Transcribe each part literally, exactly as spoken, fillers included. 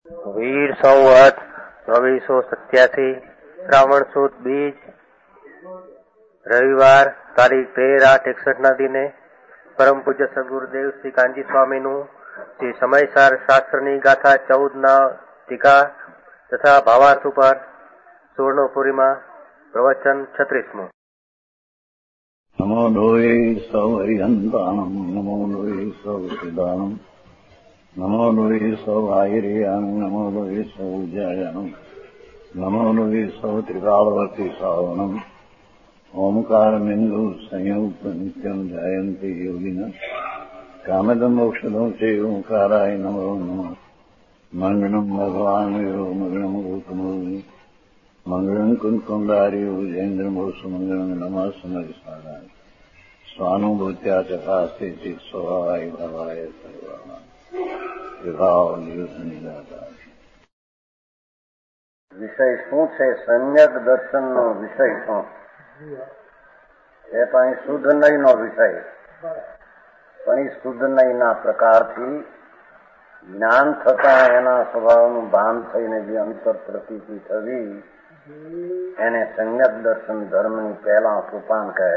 વીર સંવત ચોવીસો સત્યાસી શ્રાવણ સુદ બીજ રવિવાર તારીખ તેર આઠ એકસઠ ના દિને પરમ પૂજ્ય સદગુરુદેવ શ્રી કાનજી સ્વામીનું શ્રી સમયસાર શાસ્ત્રની ગાથા ચૌદ ના ટીકા તથા ભાવાર્થ ઉપર સુવર્ણપુરીમાં પ્રવચન છત્રીસમું. નમો લોહે સૌ હરિહંતાણમ નમો લોહે સૌ સિદાનમ નમો લોહે સૌ આયર્યાણમ નમો લોહે સૌ જયાણમ નમો લોહે સૌ ત્રિકાળવતી સાવણમ ઓમકાર બિંદુ સંયુક્ત નિત્યમ જયંતિ યોગિના કામદમ મોક્ષદમ છે ઓંકારાય નમો નમઃ. મંગળમ ભગવાન વીરો મંગળમ ગૌતમોની મંગળમ કુંકુંડાર્યો જૈન્દ્રમોષ મંગળમ નમઃ સમરિસારાય સ્વાનુભૂત્યા ચકાસ્તે સ્વભાવાય ભવાય સર્વા વિભાવ નિદાતા. વિષય શું છે? સમ્યક દર્શનનો વિષય શું એ તો અહીં શુદ્ધ નયનો વિષય, પણ એ શુદ્ધ નયના પ્રકારથી જ્ઞાન થતા એના સ્વભાવનું ભાન થઈને જે અંતર પ્રતીતિ થવી એને સમ્યક દર્શન ધર્મની પહેલા સોપાન કહે.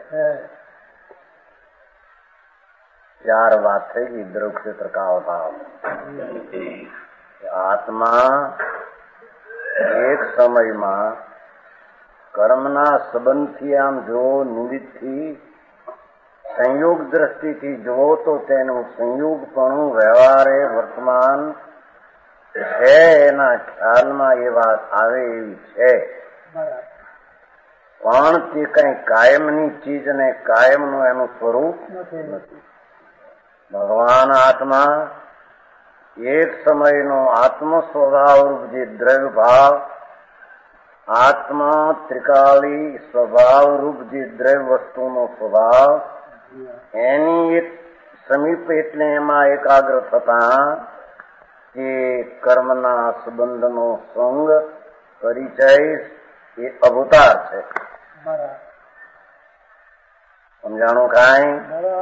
ચાર વાત થઈ ગઈ. દ્રવ ક્ષેત્ર કા અભાવ. આત્મા એક સમયમાં કર્મના સંબંધથી આમ જો નિમિત્તથી સંયોગ દ્રષ્ટિથી જુઓ તો તેનું સંયોગપણું વ્યવહારે વર્તમાન છે એના ખ્યાલમાં એ વાત આવે એવી છે, પણ તે કઈ કાયમની ચીજ ને કાયમનું એનું સ્વરૂપ નથી. ભગવાન આત્મા એક સમયનો આત્મ સ્વભાવરૂપ જે દ્રવ્ય ભાવ, આત્મા ત્રિકાળી સ્વભાવરૂપ જે દ્રવ્ય વસ્તુનો સ્વભાવ, એની એક સમીપ એટલે એમાં એકાગ્ર થતા એ કર્મના સંબંધનો સંગ પરિચય એ અવતાર છે. સમજાણું કાંઈ?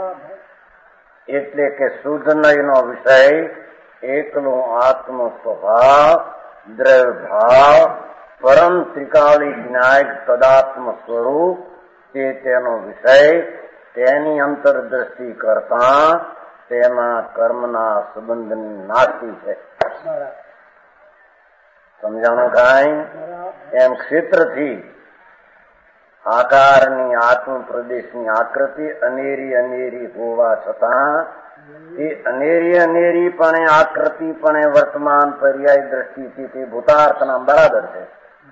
એટલે કે શુદ્ધ નયનો વિષય એકનો આત્મ સ્વભાવ, દ્રવ્ય ભાવ, પરમ ત્રિકાળી વિનાયક તદાત્મ સ્વરૂપ તે તેનો વિષય, તેની અંતરદ્રષ્ટિ કરતા તેમાં કર્મના સંબંધની નાસ્તી છે. સમજાણું કાંઈ? એમ ક્ષેત્રથી આકારની આત્મ પ્રદેશની આકૃતિ અનેરી અનેરી હોવા છતાં એ અનેરી અનેરી પણ આકૃતિ પણ વર્તમાન પર્યાય દ્રષ્ટિથી તે ભૂતાર્થના બરાબર છે,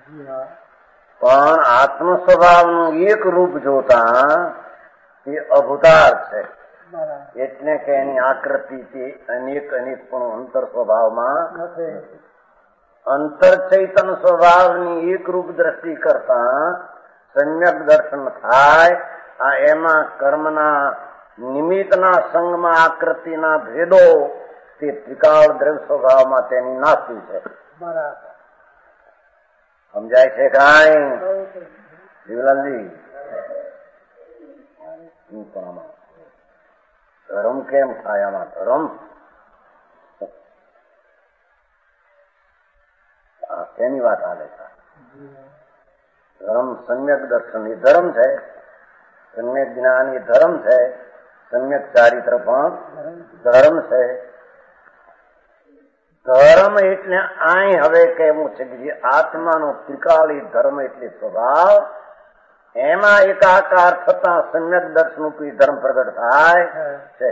પણ આત્મ સ્વભાવનું એક રૂપ જોતા એ અભૂતાર છે. એટલે કે એની આકૃતિથી અનેક અનેક પણ અંતર સ્વભાવમાં નથી. અંતર ચૈતન સ્વભાવની એક રૂપ દ્રષ્ટિ કરતા સમ્યક દર્શન થાય. આ એમાં કર્મના નિમિત્તના સંગમાં આકૃતિના ભેદો તે ત્રિકાળ દ્રવ્ય સ્વભાવમાં તેની નાસ્તી છે. સમજાય છે કાંઈ? જીવલાલજી ધર્મ કેમ થાય? આમાં ધર્મ તેની વાત આવે છે. ધર્મ સમ્યક દર્શન એ ધર્મ છે, સમ્યક જ્ઞાન એ ધર્મ છે, સમ્યક ચારિત્ર પણ ધર્મ છે. ધર્મ એટલે અહીં હવે કહેવું છે કે જે આત્માનો ત્રિકાળી ધર્મ એટલે સ્વભાવ, એમાં એકાકાર થતા સમ્યક દર્શન રૂપી ધર્મ પ્રગટ થાય છે.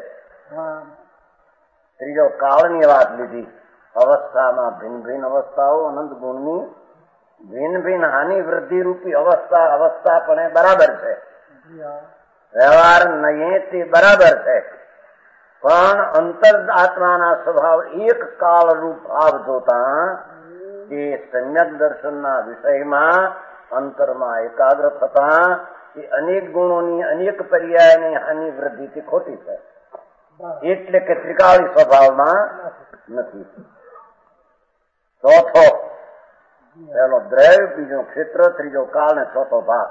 ત્રીજો કાળની વાત લીધી. અવસ્થામાં ભિન્ન ભિન્ન અવસ્થાઓ, અનંત ગુણની ભિન્ન ભિન્ન હાનિ વૃદ્ધિ રૂપી અવસ્થા અવસ્થા પણ બરાબર છે, વ્યવહાર નહીં તે બરાબર છે, પણ અંતર આત્માના સ્વભાવ એક કાળ રૂપ ભાવ જોતા એ સમ્યક દર્શનના વિષયમાં અંતરમાં એકાગ્ર થતા એ અનેક ગુણોની અનેક પર્યાયની હાનિ વૃદ્ધિથી ખોટી છે. એટલે કે ત્રિકાળી સ્વભાવમાં નથી. ચોથો પેલો દ્રવ્ય, બીજો ક્ષેત્ર, ત્રીજો કાળ ને ચોથો ભાગ.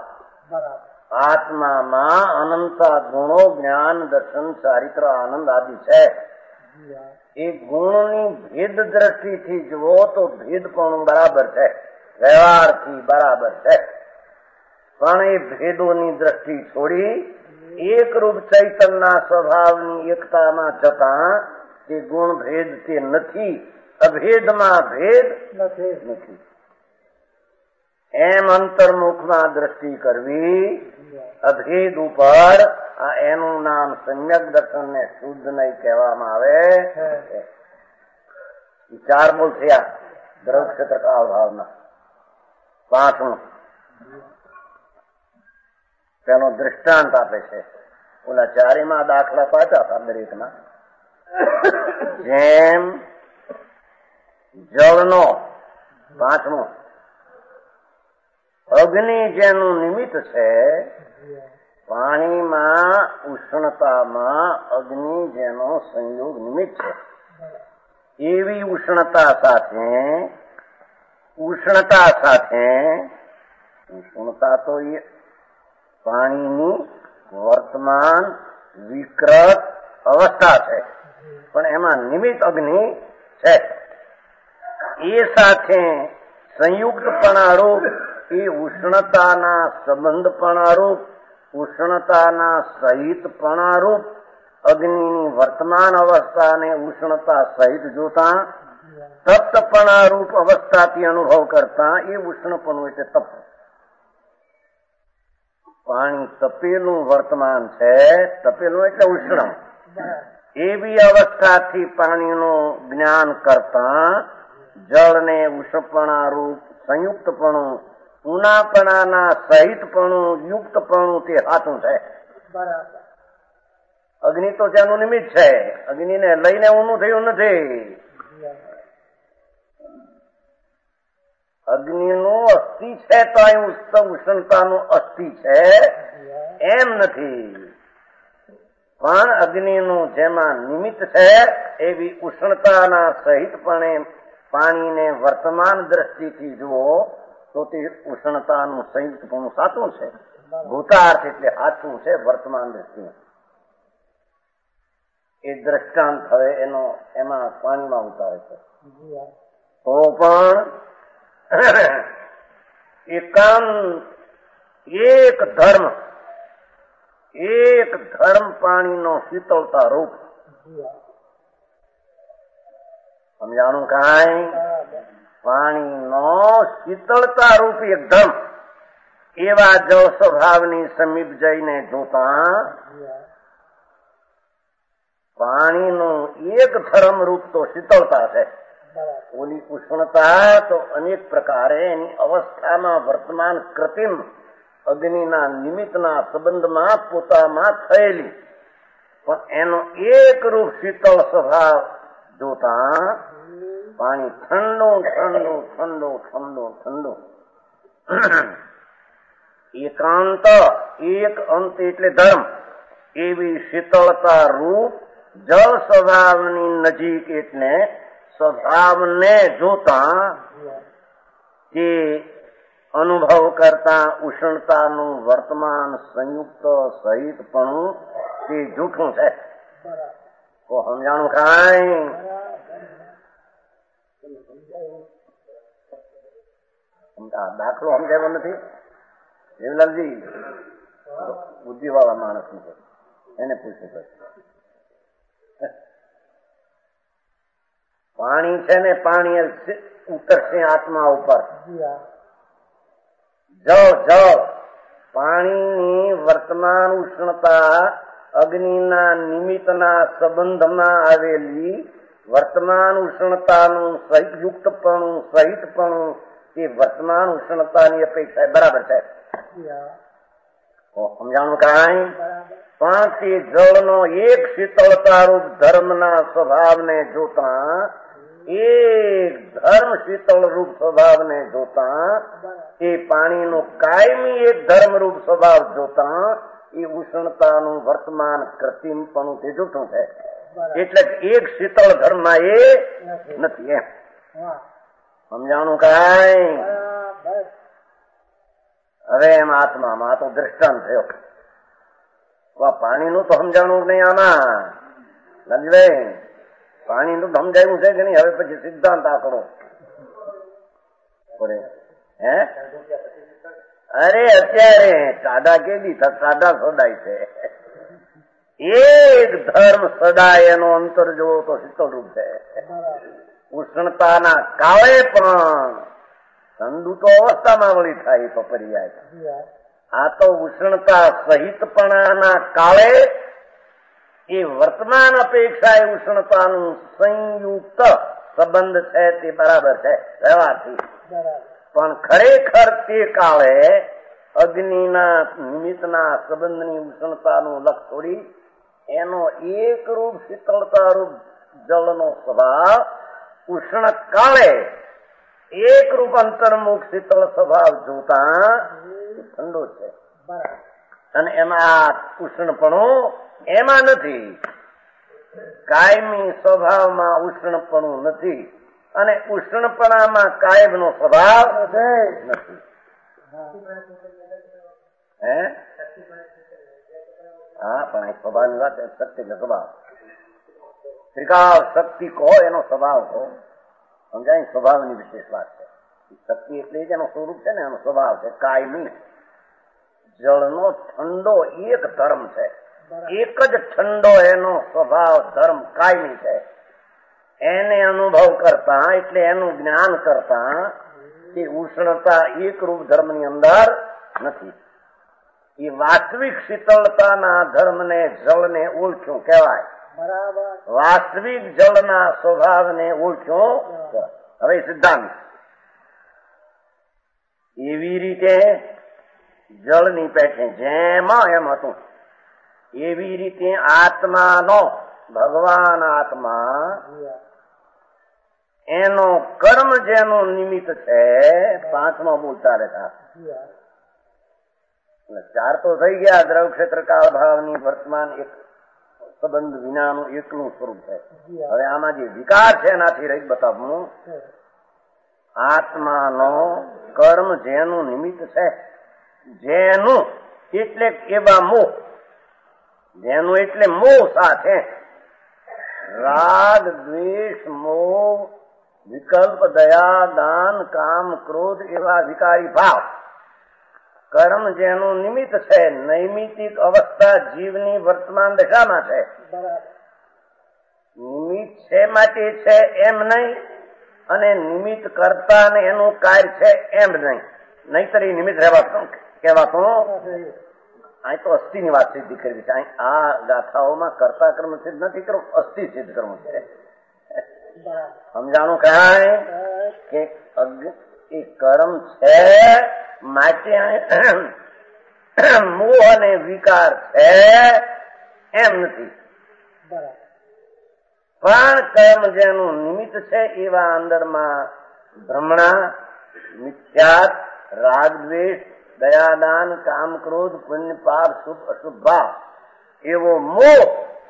આત્મામાં અનંત ગુણો, જ્ઞાન, દર્શન, ચારિત્ર, આનંદ આદિ છે. એ ગુણની ભેદ દ્રષ્ટિથી જુઓ તો ભેદપણું બરાબર છે, વ્યવહારથી બરાબર છે, પણ એ ભેદોની દ્રષ્ટિ છોડી એકરૂપ ચૈતનના સ્વભાવની એકતામાં જતા તે ગુણ ભેદ તે નથી, અભેદમાં ભેદ નથી. એમ અંતર્મુખમાં દ્રષ્ટિ કરવી અભેદ ઉપર, આ એનું નામ સમ્યક દર્શન ને શુદ્ધ નહીં કહેવામાં આવે. ચાર મૂળ થયા દ્રવ ક્ષેત્ર કાળ ભાવના. પાંચમું તેનો દૃષ્ટાંત આપે છે. ઓલા ચારેમાં દાખલા પાછા હતા દરેકના. જેમ જળનો પાંચમો અગ્નિ જેનું નિમિત્ત છે, પાણીમાં ઉષ્ણતામાં અગ્નિ જેનો સંયોગ નિમિત્ત છે, એવી ઉષ્ણતા સાથે ઉષ્ણતા સાથે ઉષ્ણતા તો એ પાણીની વર્તમાન વિકૃત અવસ્થા છે, પણ એમાં નિમિત્ત અગ્નિ છે. એ સાથે સંયુક્તપણા રૂપ એ ઉષ્ણતાના સંબંધપણા રૂપ, ઉષ્ણતાના સહિતપણા રૂપ અગ્નિની વર્તમાન અવસ્થાને ઉષ્ણતા સહિત જોતા તપ્તપણા રૂપ અવસ્થાથી અનુભવ કરતા એ ઉષ્ણપણું એટલે તપ. પાણી તપેલું વર્તમાન છે, તપેલું એટલે ઉષ્ણ, એવી અવસ્થાથી પાણીનું જ્ઞાન કરતા જળને ઉષ્ણપણા રૂપ સંયુક્તપણું, ઉનાપણાના સહિતપણું, યુક્તપણું તે સાચું છે. અગ્નિ તો તેનું નિમિત્ત છે, અગ્નિને લઈને ઊનું થયું નથી. અગ્નિનું અસ્થિ છે તો અહીં ઉષ્ણતાનું અસ્થિ છે એમ નથી, પણ અગ્નિનું જેમાં નિમિત્ત છે એવી ઉષ્ણતાના સહિતપણે પાણીને વર્તમાન દ્રષ્ટિથી જુઓ તો તે ઉષ્ણતાનું સંયુક્તપણું સાચું છે. ભૂતાર્થ એટલે સાચું છે વર્તમાન દ્રષ્ટિ. એ દ્રષ્ટાંત હવે એનો એમાં પાણીમાં ઉતારે છે. તો પણ એકાંત એક ધર્મ એક ધર્મ પાણીનો શીતળતા રૂપ સમજાણું કાંઈ? પાણીનો શીતળતા રૂપ એક ધર્મ એવા જળ સ્વભાવની સમીપ જઈને જોતા પાણીનું એક ધર્મ રૂપ તો શીતળતા છે. ઓલી ઉષ્ણતા તો અનેક પ્રકારે એની અવસ્થામાં વર્તમાન કૃત્રિમ અગ્નિના નિમિત્તના સંબંધમાં પોતામાં થયેલી, પણ એનો એક રૂપ શીતળ સ્વભાવ જોતા પાણી ઠંડુ ઠંડુ ઠંડુ ઠંડુ ઠંડુ એકાંત એક અંત એટલે ધર્મ એવી શીતળતા રૂપ જળ સ્વભાવની નજીક એટલે સ્વભાવને જોતા તે અનુભવ કરતા ઉષ્ણતાનું વર્તમાન સંયુક્ત સહિતપણું તે જૂઠું છે. તો સમજાણું કાંઈ? દાખલો સમજાવ્યો નથી દેવલાલજી? બુદ્ધિવાળા માણસ છે, એને પૂછ્યું. પાણી છે ને, પાણી ઉતરશે આત્મા ઉપર. જળ જળ પાણીની વર્તમાન ઉષ્ણતા અગ્નિના નિમિત્તના સંબંધમાં આવેલી વર્તમાન ઉષ્ણતાનું સહિતયુક્તપણું સહિતપણું તે વર્તમાન ઉષ્ણતાની અપેક્ષા બરાબર છે. સમજાણું કાંઈ? પણ તે જળનો એક શીતળતા રૂપ ધર્મના સ્વભાવને જોતા એક ધર્મ શીતળ રૂપ સ્વભાવને જોતા એ પાણીનો કાયમી એક ધર્મ રૂપ સ્વભાવ જોતા એ ઉષ્ણતાનું વર્તમાન કૃત્રિમપણું તે જૂઠું છે. એટલે એક શીતળ ધર્મમાં એ નથી. એમ સમજાણું કાંઈ? હવે એમ આત્મામાં તો દ્રષ્ટાંત થયો. પાણીનું તો સમજાણું નહીં આમાં. લંજભાઈ પાણી તો સમજાયું છે કે નહીં? હવે પછી સિદ્ધાંત આંકડો પડે. હે અરે અત્યારે સાદા કેદી સાદા સદાય છે. એક ધર્મ સદાય એનો અંતર જોવો તો શીતળ રૂપ છે. ઉષ્ણતાના કાળે પણ ઠંડુ તો અવસ્થામાં વળી થાય તો પર્યાય. આ તો ઉષ્ણતા સહિતપણાના કાળે એ વર્તમાન અપેક્ષા એ ઉષ્ણતાનું સંયુક્ત સંબંધ છે તે બરાબર છે રહેવાથી. પણ ખરેખર તે કાળે અગ્નિના નિમિત્તના સંબંધની ઉષ્ણતાનું લક્ષ છોડી એનો એક રૂપ શીતળતા રૂપ જળનો સ્વભાવ ઉષ્ણ કાળે એક રૂપ અંતર્મુખ શીતળ સ્વભાવ જોતા ઠંડો છે. અને એમાં ઉષ્ણપણું એમાં નથી. કાયમી સ્વભાવમાં ઉષ્ણપણું નથી અને ઉષ્ણપણામાં કાયમનો સ્વભાવ નથી. હે હા પણ સ્વભાવની વાત શક્તિ ને સ્વભાવ ત્રિકાળ શક્તિ કહો એનો સ્વભાવ કહો સમજાય. સ્વભાવની વિશેષ વાત છે. શક્તિ એટલે જ એનું સ્વરૂપ છે ને એનો સ્વભાવ છે કાયમી. જળનો ઠંડો એક ધર્મ છે. એક જ ઠંડો એનો સ્વભાવ ધર્મ કાયમી છે. એને અનુભવ કરતા એટલે એનું જ્ઞાન કરતા એ ઉષ્ણતા એક રૂપ ધર્મની અંદર નથી. એ વાસ્તવિક શીતળતાના ધર્મને જળને ઓળખ્યું કહેવાય. વાસ્તવિક જળના સ્વભાવને ઓળખ્યું. હવે સિદ્ધાંત એવી રીતે જળની પેઠે જેમાં એમ હતું એવી રીતે આત્માનો ભગવાન આત્મા એનો કર્મ જેનું નિમિત્ત છે. પાંચમો બોલ ચાલે હતા. ચાર તો થઈ ગયા. દ્રવ ક્ષેત્ર કાળ ભાવની વર્તમાન એક સંબંધ વિનાનું એકનું સ્વરૂપ છે. હવે આમાં જે વિકાર છે એનાથી રહી બતાવવું. આત્માનો કર્મ જેનું નિમિત્ત છે. જેનું એટલે એવા મોહ. જેનું એટલે મોહ સાથે રાગ દ્વેષ મોહ વિકલ્પ દયા દાન કામ ક્રોધ એવા વિકારી ભાવ કર્મ જેનું નિમિત્ત છે. નૈમિતિક અવસ્થા જીવની વર્તમાન દશામાં છે. નિમિત્ત છે માટે છે એમ નહીં અને નિમિત્ત કરતા ને એનું કાર્ય છે એમ નહીં. નહીતર એ નિમિત્ત રહેવાતું કહેવાતું. અહીં તો અસ્થિ ની વાત સિદ્ધ કરવી છે. આ ગાથાઓમાં કર્તા કર્મ સિદ્ધ નથી કર્મ અસ્થિ સિદ્ધ કર્મ છે. સમજાણું કાંઈ કે એ કર્મ છે માટે મોહ અને વિકાર છે એમ નથી. પણ કર્મ જેનું નિમિત્ત છે એવા અંદરમાં ભ્રમણા મિથ્યાત રાગ દ્વેષ દયાદાન કામ ક્રોધ પુણ્ય પાપ શુભ અશુભ ભાવ એવો મોહ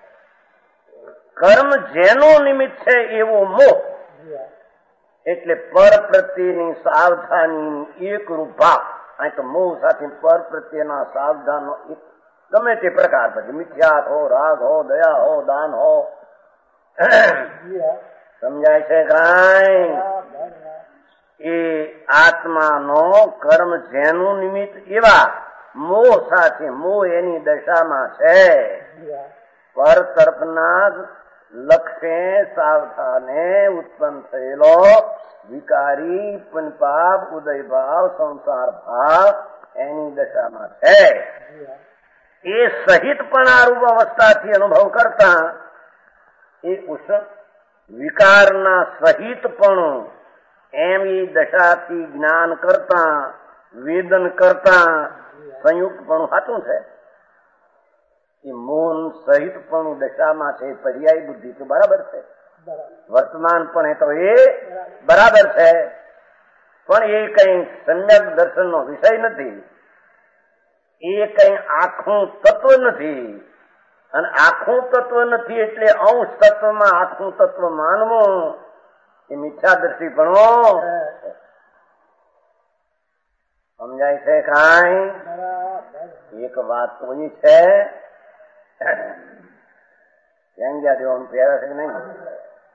કર્મ જેનું નિમિત્ત છે એવો મોહ એટલે પર પ્રત્યેની સાવધાની એક રૂપ ભાવ. અહીં તો મોહ સાથે પર પ્રત્યેના સાવધાનો એક ગમે તે પ્રકાર પછી મિથ્યાત હો રાગ હો દયા હો દાન હો. સમજાય છે કાંઈ? એ આત્માનો કર્મ જેનું નિમિત્ત એવા મોહ સાથે મોહ એની દશામાં છે. પર તરફના લક્ષ્ય સાવધાને ઉત્પન્ન થયેલો વિકારી પુણ્યપાપ ઉદય ભાવ સંસાર ભાવ એની દશામાં છે. એ સહિતપણા રૂપ અવસ્થાથી અનુભવ કરતા એ ઉષ્ણ વિકારના સહિતપણું એમ એ દશાથી જ્ઞાન કરતા વેદન કરતા સંયુક્તપણું સાચું છે. એ મૌન સહિતપણું દશામાં છે. પર્યાય બુદ્ધિ તો બરાબર છે. વર્તમાન પણ તો એ બરાબર છે. પણ એ કઈ સમ્યક દર્શનનો વિષય નથી. એ કઈ આખું તત્વ નથી. અને આખું તત્વ નથી એટલે અંશ તત્વમાં આખું તત્વ માનવું એ મિથ્યાદર્શી પણ સમજાય છે કાંઈ? એક વાત તો એ છે. ક્યાં ગયા દેવાનું પહેરા છે કે નહીં?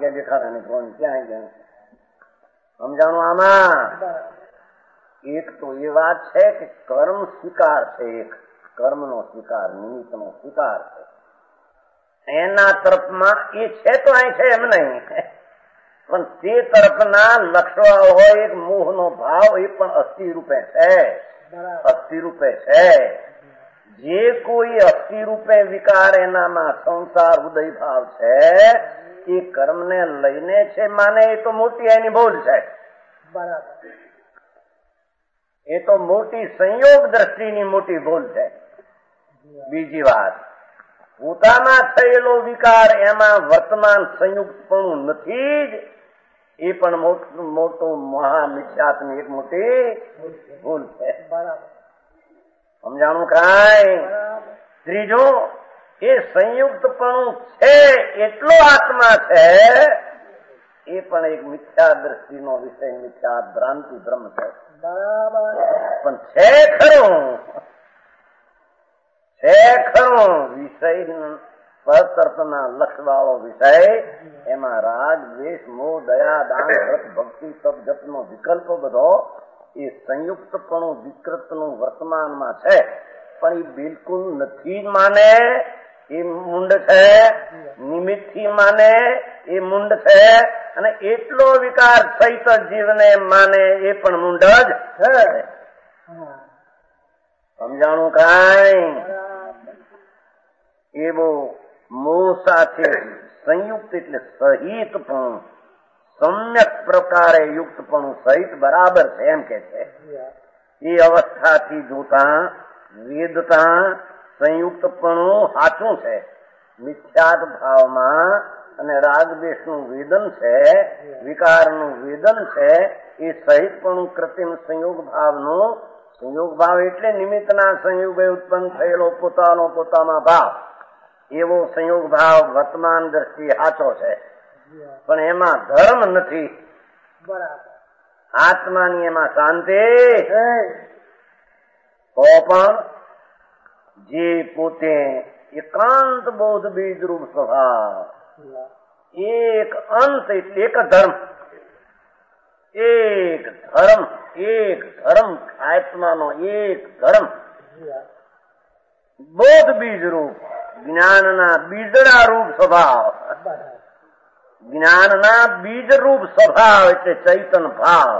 ક્યાં દેખાતા નહીં, કોણ ક્યાં ગયા સમજાણું. આમાં એક તો એ વાત છે કે કર્મ સ્વીકાર છે, એક કર્મનો સ્વીકાર, નિમિત્તનો સ્વીકાર છે, એના તરફમાં એ છે તો અહીં છે એમ નહીં, પણ તે તરફના લક્ષવાળો હોય એક મોહનો ભાવ, એ પણ અસ્થિ રૂપે છે, અસ્થિ રૂપે છે. જે કોઈ અસ્થિ રૂપે વિકાર એનામાં સંસાર ઉદય ભાવ છે, એ કર્મને લઈને છે માને, એ તો મોટી એની ભૂલ છે. બરાબર, એ તો મોટી સંયોગ દ્રષ્ટિની મોટી ભૂલ છે. બીજી વાત, પોતામાં થયેલો વિકાર એમાં વર્તમાન સંયુક્તપણું નથી જ, એ પણ મોટું મોટું મહામિથ્યાત્વની એક મોટી ભૂલ છે. સમજાણું કાંઈ? ત્રીજું, એ સંયુક્તપણું છે એટલો આત્મા છે, એ પણ એક મિથ્યા દ્રષ્ટિનો વિષય, મિથ્યા ભ્રાંતિ ભ્રમ છે. બરાબર, પણ છે ખરું, છે ખરું વિષય પરતર્પના લક્ષવાળો વિષય, એમાં રાગ દ્વેષ મોહ દયા દાન વ્રત ભક્તિ તપ જપનો વિકલ્પ બધો એ સંયુક્તપણું વિકૃતનું વર્તમાનમાં છે, પણ એ બિલકુલ નથી માને એ મુંડ છે, નિમિત્તથી માને એ મુંડ છે, અને એટલો વિકાર સહિત જીવને માને એ પણ મુંડ જ છે. સમજાણું કાંઈ? એવો મોહ સાથે સંયુક્ત એટલે સહિતપણું, સમ્યક પ્રકારે યુક્તપણું સહિત બરાબર છે એમ કે છે. એ અવસ્થાથી જોતા વેદતા સંયુક્તપણું સાચું છે, મિથ્યાત ભાવમાં અને રાગદ્વેષનું વેદન છે, વિકારનું વેદન છે, એ સહિતપણું કૃત્રિમ સંયોગ ભાવનું, સંયોગ ભાવ એટલે નિમિત્તના સંયોગે ઉત્પન્ન થયેલો પોતાનો પોતામાં ભાવ, એવો સંયોગ ભાવ વર્તમાન દ્રષ્ટિ સાચો છે, પણ એમાં ધર્મ નથી. આત્માની એમાં શાંતિ તો પણ જે પોતે એકાંત બોધ બીજ રૂપ સ્વભાવ, એક અંત એટલે એક ધર્મ, એક ધર્મ, એક ધર્મ, આત્માનો એક ધર્મ, બોધ બીજ રૂપ, જ્ઞાનના બીજડા રૂપ સ્વભાવ, જ્ઞાનના બીજ રૂપ સ્વભાવ એટલે ચૈતન ભાવ.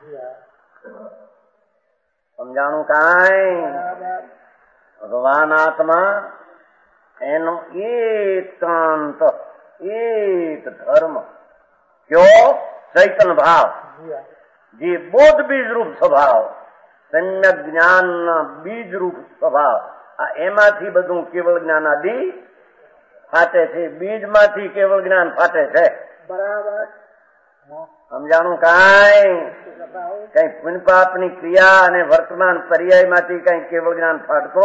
સમજાણું કાંઈ? ભગવાન આત્મા એનો એકાંત એક ધર્મ કયો? ચૈતન ભાવ, જે બોધ બીજ રૂપ સ્વભાવ, સમ્યક જ્ઞાનના બીજ રૂપ સ્વભાવ. આ એમાંથી બધું કેવળ જ્ઞાન આદિ ફાટે છે, બીજમાંથી કેવળ જ્ઞાન ફાટે છે. બરાબર, સમજાણું કાંઈ? કઈ પુણ્ય પાપની ક્રિયા અને વર્તમાન પર્યાયમાંથી કઈ કેવળ જ્ઞાન ફાટતો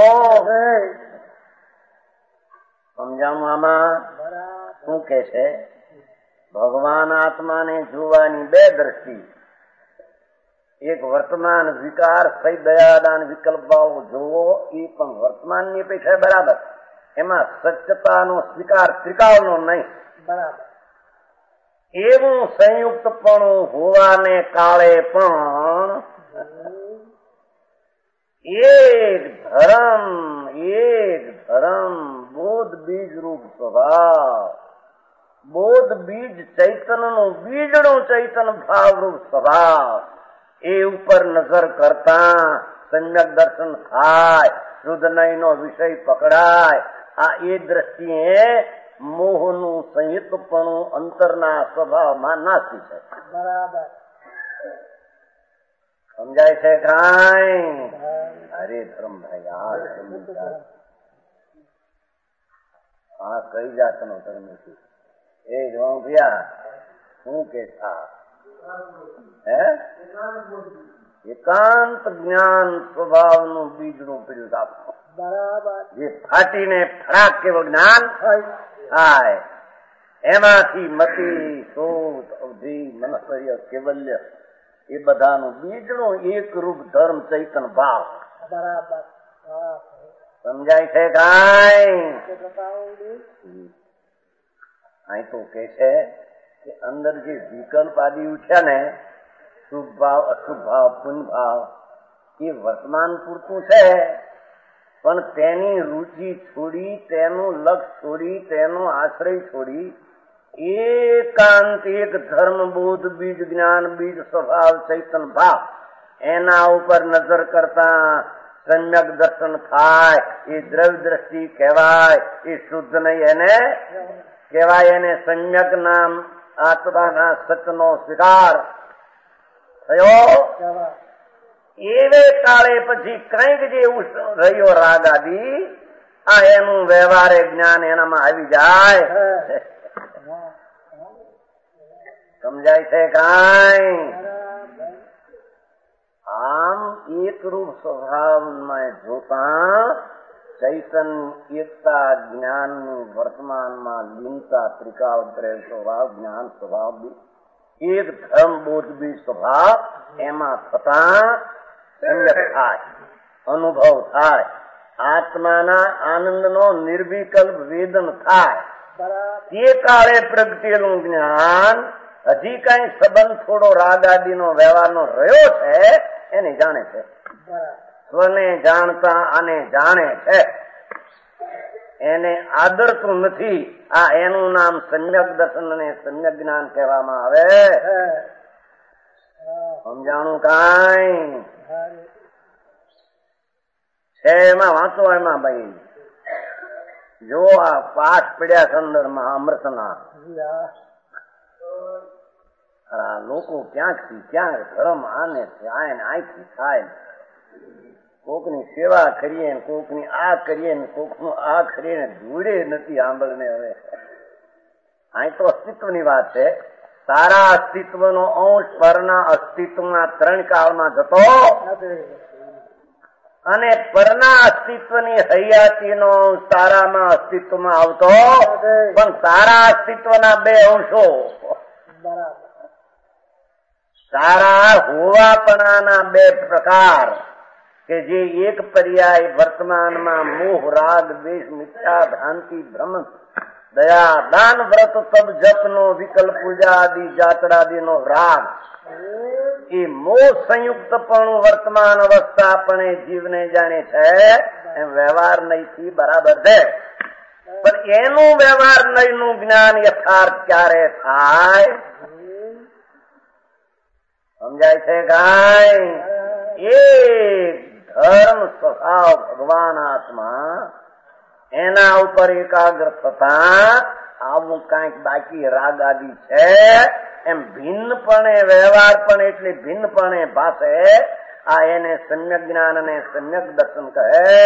સમજાણું? આમાં શું કે છે? ભગવાન આત્માને જોવાની બે દ્રષ્ટિ, એક વર્તમાન વિકાર સહિત દયાદાન વિકલ્પ ભાવ જોવો, એ પણ વર્તમાનની અપેક્ષા બરાબર, એમાં સત્યતાનો સ્વીકાર ત્રિકાળનો નહીં. બરાબર, એવું સંયુક્તપણું હોવાને કાળે પણ એક ધર્મ, એક ધર્મ, બોધ બીજ રૂપ સ્વભાવ, બોધ બીજ ચૈતનનું બીજનું ચૈતન ભાવ રૂપ સ્વભાવ, એ ઉપર નજર કરતા સમ્યક દર્શન થાય, શુદ્ધ નયનો વિષય પકડાય. આ એ દ્રષ્ટિએ મોહનું સંયુક્તપણું અંતરના સ્વભાવમાં નાસી છે. બરાબર, સમજાય છે કાંઈ? અરે ધર્મભાઈ, આ આ કઈ જાતનો ધર્મ છે? એ જોઉં ભૈયા શું કે હે એકાંત જ્ઞાન સ્વભાવનું બીજનું પીડ્યું આપવું, જે ફાટીને ફરાક કેવળ જ્ઞાન થાય, એમાંથી મતિ શોધ અવધિ મનસ્તર્ય કેવલ્ય એ બધાનું બીજનું એક રૂપ ધર્મ ચૈતન ભાવ. બરાબર, સમજાય છે કાંઈ? અહીં તો કે છે કે અંદર જે વિકલ્પ આદિ ઉઠ્યા ને, શુભ ભાવ, અશુભ ભાવ, પુણ્ય ભાવ, એ વર્તમાન પૂરતું છે, પણ તેની રુચિ છોડી, તેનું લક્ષ છોડી, તેનો આશ્રય છોડી એકાંત એક ધર્મ, બોધ, બીજ, જ્ઞાન, બીજ, સ્વભાવ, ચૈતન ભાવ એના ઉપર નજર કરતા સમ્યક દર્શન થાય. એ દ્રવ્ય દ્રષ્ટિ કહેવાય, એ શુદ્ધ નહીં એને કહેવાય. એને સમ્યક નામ આત્માના સતનો સ્વીકાર થયો. એવે કાળે પછી કંઈક જે રહ્યો રાગ આદિ, આ એનું વ્યવહારે જ્ઞાન એનામાં આવી જાય. સમજાય છે કાંઈ? આમ એકરૂપ સ્વભાવમાં જોતા ચૈતન એકતા જ્ઞાનની વર્તમાનમાં લીનતા, ત્રિકાળ સ્વભાવ, જ્ઞાન સ્વભાવ, એક ધર્મ, બોધ, બી સ્વભાવ એમાં થતા સંયત થાય, અનુભવ થાય, આત્માના આનંદનો નિર્વિકલ્પ વેદન થાય. તે કાળે પ્રગટેલું જ્ઞાન હજી કઈ સંબંધ થોડો રાગ આદિનો વ્યવહારનો રહ્યો છે એને જાણે છે. સ્વને જાણતા આને જાણે છે, એને આદરતું નથી. આ એનું નામ સમ્યક દર્શન અને સમ્યક જ્ઞાન કહેવામાં આવે. સમજાણું કાંઈ છે? એમાં વાંચો, એમાં ભાઈ જો આ પાઠ પડ્યા છે અંદરમાં અમૃતના, લોકો ક્યાંકથી ક્યાંક ધર્મ આને થાય ને આથી થાય, કોકની સેવા કરીએ ને કોકની આ કરીએ ને કોકનું આ કરીએ ને જોડે નથી આંબળને. હવે અહીં તો અસ્તિત્વની વાત છે. તારા અસ્તિત્વનો અંશ પરના અસ્તિત્વમાં ત્રણ કાળમાં જતો અને પરના અસ્તિત્વની હૈયાતીનો અંશ તારામાં અસ્તિત્વમાં આવતો, પણ તારા અસ્તિત્વના બે અંશો, તારા હોવાપણાના બે પ્રકાર કે જે એક પર્યાય વર્તમાનમાં મોહ, રાગ, દ્વેષ, મિથ્યા ભ્રાંતિ, ભ્રમ, દયા, દાન, વ્રત, તપ, જપનો વિકલ્પ, પૂજા આદિ જાતરાદિનો રાગ, એ મોહ સંયુક્તપણું વર્તમાન અવસ્થા પણ એ જીવને જાણે છે. એમ વ્યવહાર નહીંથી બરાબર છે, પણ એનું વ્યવહાર નહીંનું જ્ઞાન યથાર્થ ક્યારે થાય? સમજાય છે કાંઈ? એ ધર્મ, સ્વભાવ, ભગવાન આત્મા એના ઉપર એકાગ્ર થતા આવું કાંઈક બાકી રાગ આદિ છે એમ ભિન્નપણે વ્યવહાર પણ એટલે ભિન્નપણે ભાષે. આ એને સમ્યક જ્ઞાન અને સમ્યક દર્શન કહે.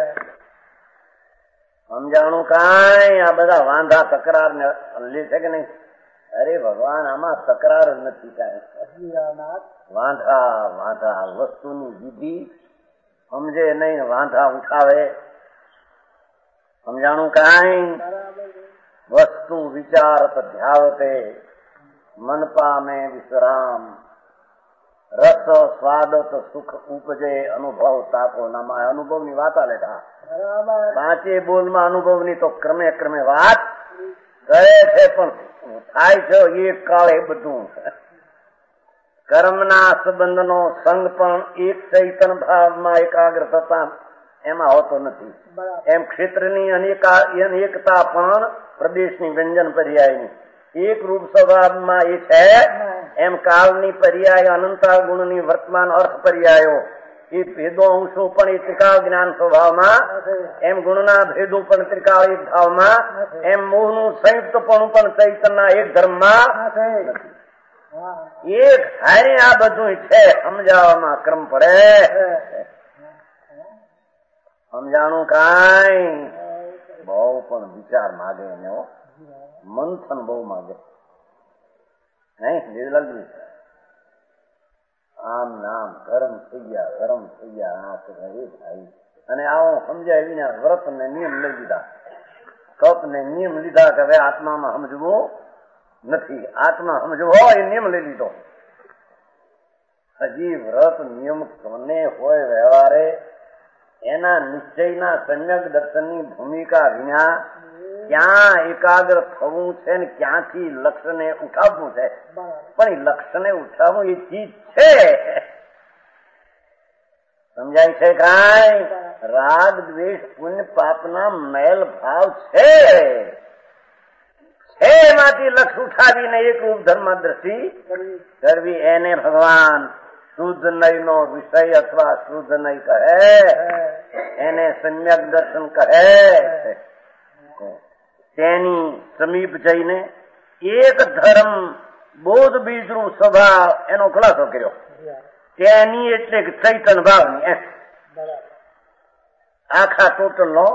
સમજાણું કાંઈ? આ બધા વાંધા તકરાર ને લે છે કે નહીં? અરે ભગવાન, આમાં તકરાર જ નથી કાંઈ. વાંધા વાંધા વસ્તુની વિધિ સમજે નહીં, વાંધા ઉઠાવે. સમજાણું કાંઈ? વસ્તુ વિચારત ધ્યાવતે મન પામે વિશ્રામ, રસ સ્વાદત સુખ ઉપજે અનુભવ તાકો નામાં. અનુભવ ની વાત આ લેતા પાંચે બોલમાં અનુભવ ની તો ક્રમે ક્રમે વાત કરે છે, પણ થાય છે એક કાળે બધું. કર્મના સંબંધનો સંગ પણ એક ચૈતન ભાવમાં એકાગ્ર થતા એમાં હોતો નથી. એમ ક્ષેત્રની અનેકતા પણ પ્રદેશની વ્યંજન પર્યાયની એક રૂપ સ્વભાવમાં એ છે. એમ કાળની પર્યાય અનંતા ગુણની વર્તમાન અર્થ પર્યાયો એ ભેદો અંશો પણ એ ત્રિકાળ જ્ઞાન સ્વભાવમાં, એમ ગુણના ભેદો પણ ત્રિકાળ એક ભાવમાં, એમ મોહનું સંયુક્તપણું પણ ચૈતનના એક ધર્મમાં એક હારે આ બધું છે. સમજાવવામાં ક્રમ પડે. સમજાણું કાંઈ? બહુ પણ વિચાર માગે એને, મંથન બહુ માગે. નહીં લાગ્યું? આમ નામ ધર્મ થઈ ગયા, ધર્મ થઈ ગયા, આ થાય. અને આવો સમજાય વિના વ્રત ને નિયમ લઈ લીધા, કપ ને નિયમ લીધા કે હવે આત્મામાં સમજવું નથી. આત્મા સમજવો એ નિયમ લઈ લીધો. હજી વ્રત નિયમ કોને હોય વ્યવહારે એના નિશ્ચયના સમ્યક દર્શનની ભૂમિકા વિના ક્યાં એકાગ્ર થવું છે ને ક્યાંથી લક્ષ્યને ઉઠાવવું છે. પણ એ લક્ષ્યને ઉઠાવવું એ ચીજ છે. સમજાય છે કાંઈ? રાગ દ્વેષ પુણ્ય પાપના મેલ ભાવ છે એમાંથી લક્ષ ઉઠાવીને એક રૂપ ધર્મ દ્રષ્ટિ કરવી. એને ભગવાન શુદ્ધ નય નો વિષય અથવા શુદ્ધ નય કહે, એને સમ્યક દર્શન કહે. તેની સમીપ જઈને એક ધર્મ બોધ બીજનું સ્વભાવ એનો ખુલાસો કર્યો. તેની એટલે કે ચૈતન ભાવની એમ આખા ટોટલ નો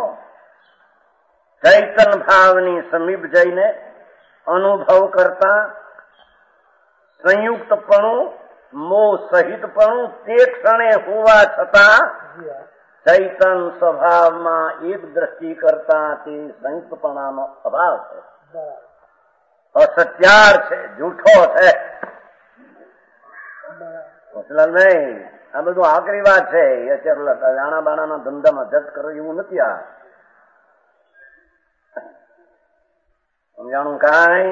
ચૈતન ભાવની સમીપ જઈને અનુભવ કરતા સંયુક્તપણું મોહ સહિતપણું તે ક્ષણે હોવા છતાં ચૈતન સ્વભાવમાં એક દ્રષ્ટિ કરતા તે સંયુક્તપણાનો અભાવ છે, અસત્યાર છે, જૂઠો છે. નહીં આ બધું આકરી વાત છે. અત્યારે દાણા બાણાના ધંધામાં જજ કરો એવું નથી. આ સમજાણું કાંઈ?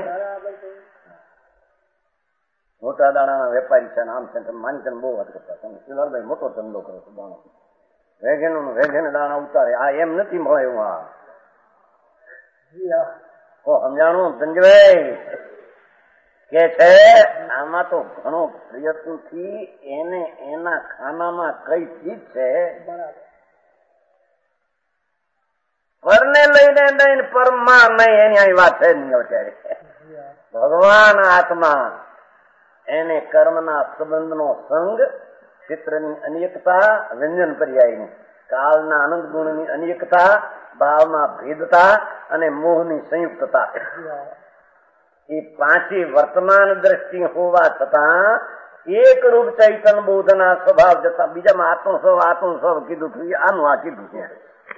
મોટા દાણાના વેપારી છે આમ છે માની છે બહુ વાત કરતા તમે શિલાલભાઈ મોટો ધંધો કરો છો દાણો વેગેનો વેગેને દાણા ઉતારે. આ એમ નથી મળે એવું. આ સમજાણું ધનજીભાઈ કે છે આમાં તો ઘણો પ્રયત્નથી એને એના ખાનામાં કઈ ચીજ છે પરને લઈને નહીં પરમા નહીં એની અહીં વાત છે નહીં. અત્યારે ભગવાન આત્મા એને કર્મના સંબંધનો સંગ, ચિત્રની અનેકતા, વ્યંજન પર્યાયની, કાળના અનંત ગુણની અનેકતા, ભાવમાં ભેદતા અને મોહની સંયુક્તતા, એ પાંચે વર્તમાન દ્રષ્ટિ હોવા છતાં એક રૂપ ચૈતન બોધના સ્વભાવ જતા બીજામાં આત્મ સ્વભાવ આત્મ સ્વભાવ કીધું હતું. આનું આ કીધું છે.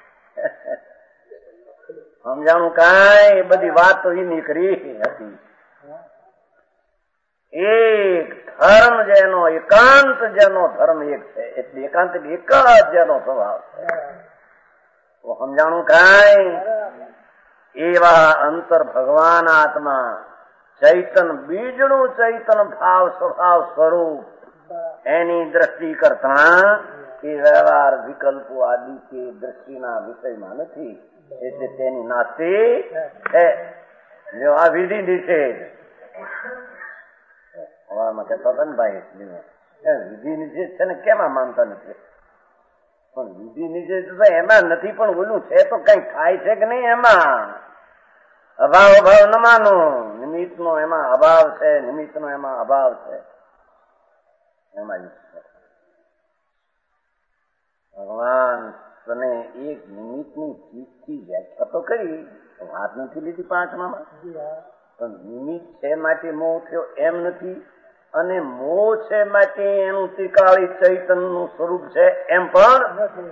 સમજાણું કાંઈ? બધી વાત તો એ નીકળી હતી. એક ધર્મ જેનો એકાંત જેનો ધર્મ એક છે એટલે એકાંત એક જ જેનો સ્વભાવ છે. તો સમજાણું કાંઈ? એવા અંતર ભગવાન આત્મા ચૈતન બીજનું ચૈતન ભાવ સ્વભાવ સ્વરૂપ એની દ્રષ્ટિ કરતા એ વ્યવહાર વિકલ્પો આદિ કે દ્રષ્ટિના વિષયમાં નથી. એટલે તેની નાસ્તિ છે. જો આ વિધિ નિષેધ કહેતા હતા ને ભાઈ વિધિ નિષેધ છે ને કેમાં માનતા નથી? પણ વિધિ નિષેધ તો એમાં નથી પણ ઓલું છે તો કઈ થાય છે કે નહીં? એમાં અભાવ અભાવ ન માનો. નિમિત્ત નો એમાં અભાવ છે, નિમિત્ત નો એમાં અભાવ છે. એમાં ભગવાન તને એક નિમિત્તની ચીજથી વ્યાખ્યા તો કરી, વાત નથી લીધી પાંચમામાં. પણ નિમિત્ત છે માટે મોહ થયો એમ નથી, અને મોહ છે માટે એનું ત્રિકાળી ચૈતન નું સ્વરૂપ છે એમ પણ નથી.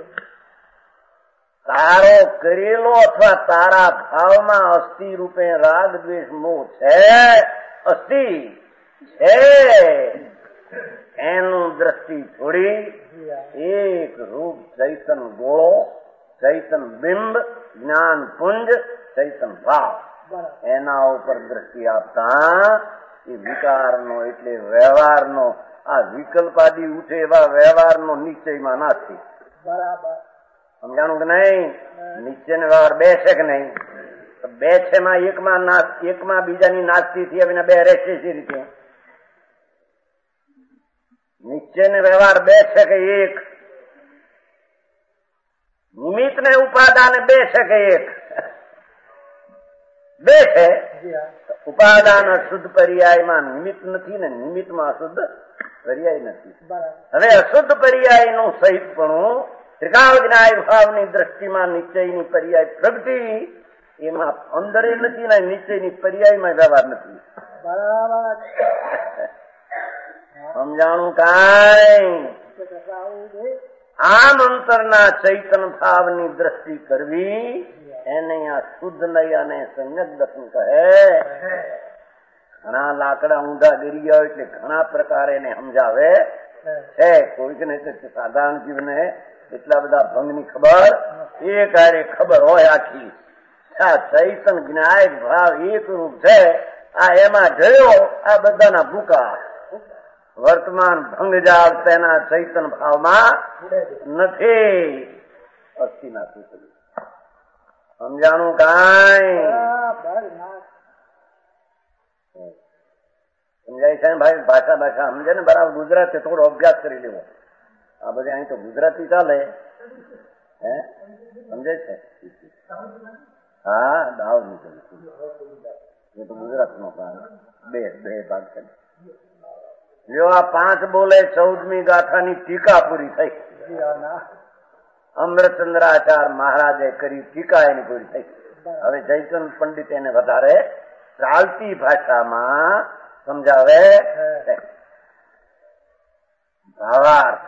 તારો કરેલો અથવા તારા ભાવમાં અસ્થિ રૂપે રાગ દ્વેષ મોહ છે, અસ્થિ છે, એનું દ્રષ્ટિ છોડી એક રૂપ ચૈતન ગોળો, ચૈતન બિંબ, જ્ઞાન પુંજ, ચૈતન ભાવ એના ઉપર દ્રષ્ટિ આપતા એ વિકારનો એટલે વ્યવહારનો આ વિકલ્પાદી ઉઠે એવા વ્યવહારનો નિશ્ચયમાં નથી. બરાબર સમજાણું કે નહીં? નિશ્ચય ને વ્યવહાર બે છે કે નહીં? બે છે માં એકમાં એકમાં બીજાની નાસ્તી થી આવીને બે રહેશે સી રીતે? નિશ્ચય ને વ્યવહાર બે છે કે એક? નિમિત્ત ને ઉપાદાન બે છે કે એક? બે છે. ઉપાદાન અશુદ્ધ પર્યાયમાં નિમિત્ત નથી ને નિમિત્તમાં અશુદ્ધ પર્યાય નથી. હવે અશુદ્ધ પર્યાય નું સહિતપણું ત્રિકાળ જ્ઞાય ભાવની દ્રષ્ટિમાં નિશ્ચયની પર્યાય પ્રગતિ એમાં અંદરે નથી ને નિશ્ચયની પર્યાયમાં વ્યવહાર નથી. બરાબર સમજાણું કાંઈ? આમ અંતરના ચૈતન ભાવની દ્રષ્ટિ કરવી એને આ શુદ્ધ નય અને સમ્યક દર્શન કહે. ઘણા લાકડા ઊંધા ગરી ગયા એટલે ઘણા પ્રકારે એને સમજાવે છે. કોઈક ને સાધારણ જીવને એટલા બધા ભંગની ખબર એક હારે ખબર હોય આખી. આ ચૈતન જ્ઞાયક ભાવ એક રૂપ છે. આ એમાં જયો આ બધાના ભૂકા. વર્તમાન ભંગ જાળ તેના ચૈતન ભાવમાં નથી. અસ્થિના સૂચવી સમજાણું કાંઈ સમજાય છે ભાઈ? ભાષા ભાષા સમજે ને બરાબર. ગુજરાતી થોડો અભ્યાસ કરી લેવો. આ બધે અહીં તો ગુજરાતી ચાલે. હે સમજે છે? હા દાવ નીકળી એ તો ગુજરાતનો બે બે ભાગ છે. જો આ પાંચ બોલે ચૌદમી ગાથાની ટીકા પૂરી થઈ. અમૃતચંદ્રાચાર્ય મહારાજે કરી ટીકા એની પૂરી થઈ. હવે જયચંદ પંડિત એને વધારે ચાલતી ભાષામાં સમજાવે. ભાવાર્થ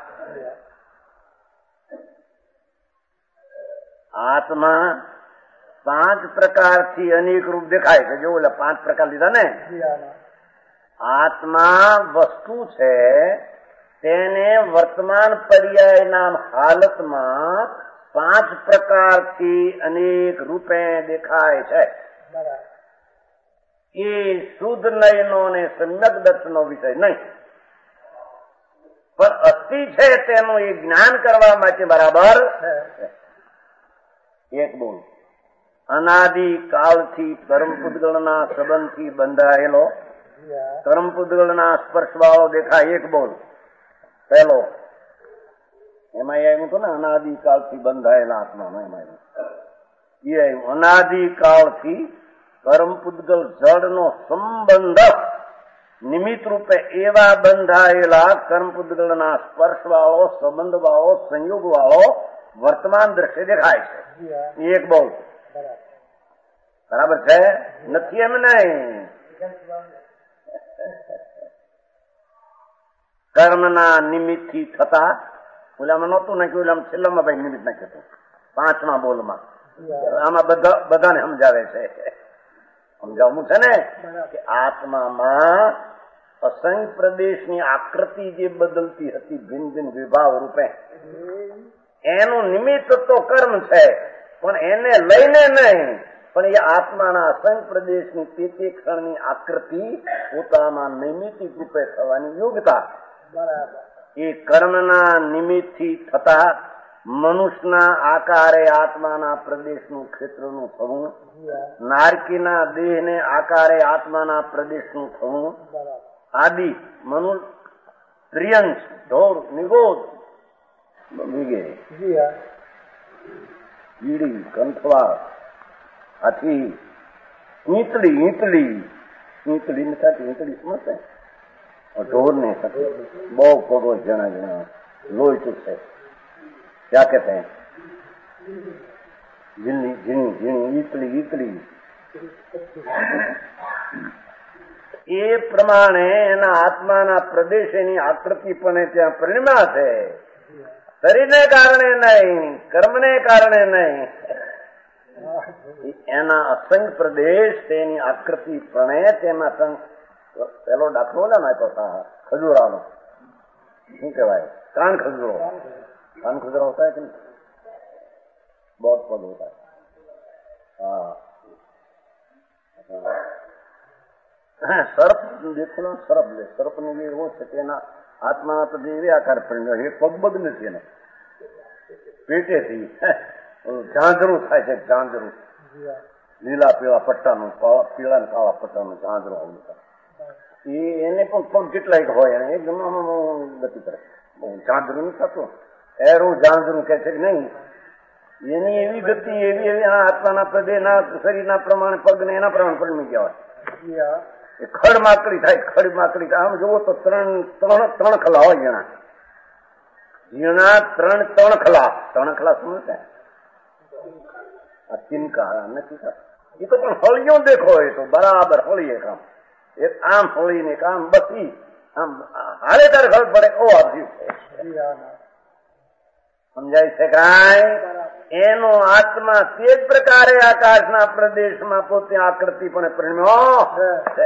આત્મા પાંચ પ્રકારથી અનેક રૂપ દેખાય છે. જો એટલે પાંચ પ્રકાર લીધા ને. આત્મા વસ્તુ છે તેને વર્તમાન પર્યાયના હાલતમાં પાંચ પ્રકારથી અનેક રૂપે દેખાય છે. એ શુદ્ધ નયનો ને સમ્યક દર્શનનો વિષય નહીં, પણ અસ્થિ છે તેનું એ જ્ઞાન કરવા માટે બરાબર. એક બોલ અનાદિ કાળથી પરમ પૂતગળના સંબંધથી બંધાયેલો પરમ પૂતગળના સ્પર્શ વાળો દેખાય. એક બોલ પહેલો એમાં આવ્યું હતું ને અનાદિ કાળથી બંધાયેલા આત્માનો. એમાં આવ્યું એ આવ્યું અનાદિ કાળથી પરમ પૂતગલ જળનો સંબંધ નિમિત્ત રૂપે એવા બંધાયેલા કર્મ પૂતગળના સ્પર્શ વાળો સંબંધ વાળો સંયોગ વાળો વર્તમાન દ્રશ્ય દેખાય છે. એક બોલ બરાબર છે? નથી એમ નહીં. કર્મના નિમિત્તથી થતા ઓલામાં નહોતું નાખ્યું. ઓલામાં છેલ્લામાં ભાઈ નિમિત્ત નાખ્યું હતું પાંચમા બોલમાં. આમાં બધા બધાને સમજાવે છે. સમજાવવું છે ને કે આત્મામાં અસંખ્ય પ્રદેશની આકૃતિ જે બદલતી હતી ભિન્ન ભિન્ન વિભાવ રૂપે, એનું નિમિત્ત તો કર્મ છે, પણ એને લઈને નહીં, પણ એ આત્માના અસંખ્ય પ્રદેશની તે તે ક્ષણની આકૃતિ પોતામાં નૈમિતિક રૂપે થવાની યોગ્યતા. એ કર્મના નિમિત્તથી થતા મનુષ્યના આકારે આત્માના પ્રદેશનું ક્ષેત્રનું થવું, નારકીના દેહને આકારે આત્માના પ્રદેશનું થવું આદિ મનુષ્ય ત્રિયંશ ઢોર નિગોદ વગેરે કીડી કંઠવા હાથી ઈંટડી ઈંટડી ઈંટડી ને સાથે ઈંટડી સમજે ઢોર ને સાથે બહુ પગો જણા જણા લોહી ચૂકશે. क्या कहते हैं? झिनी झिनी झिनी ईकली ईकली. એ પ્રમાણે એના આત્માના પ્રદેશ એની આકૃતિ પણ ત્યાં પરિણમ્યા છે. શરીરને કારણે નહીં, કર્મને કારણે નહીં. એના અસંખ્ય પ્રદેશ તેની આકૃતિ પણ તેમાં પેલો દાખલો ને આપ્યો ખજૂરાનો. શું કહેવાય? કાન ખજૂરો. कान खुजरा होता है कि नहीं? बहुत पद होता है. हाँ सर्प देखो ना, सर्प ले सर्प ने भी वो છે ના આત્માના તો એવી આકાર પરિણ્યો. એ પગ બગ નથી એને પેટેથી ઝાંઝરું થાય છે. ઝાંઝરું લીલા પીળા પટ્ટાનું પીળા ને કાળા પટ્ટાનું ઝાંઝરું આવું એ એને પણ પગ કેટલાય હોય એને એકદમ ગતિ કરે. ઝાંઝરું નથી થતું. એરું ઝાંઝરું કે છે કે નહીં, એની એવી ગતિ એવી એવી આત્માના પ્રદેશના શરીરના પ્રમાણે પગને એના પ્રમાણે પરિણમી ગયા હોય. એ ખડ માકડી થાય. ખડ માકડી આમ જુઓ તો ત્રણ ત્રણ ત્રણ ખલા હોય. ઝીણા ઝીણા ત્રણ ત્રણ ખલા. ત્રણ ખલા શું છે? આ તિનકા નથી થતા. એ તો પણ હળીઓ દેખો. એ તો બરાબર હળીએ કામ. એક આમ હળીને કામ બસી આમ હારે તારે ખબર પડે ઓ આપજી સમજાય છે કાંઈ? એનો આત્મા તે જ પ્રકારે આકાશના પ્રદેશમાં પોતે આકૃતિ પણ પરિણમ્યો છે.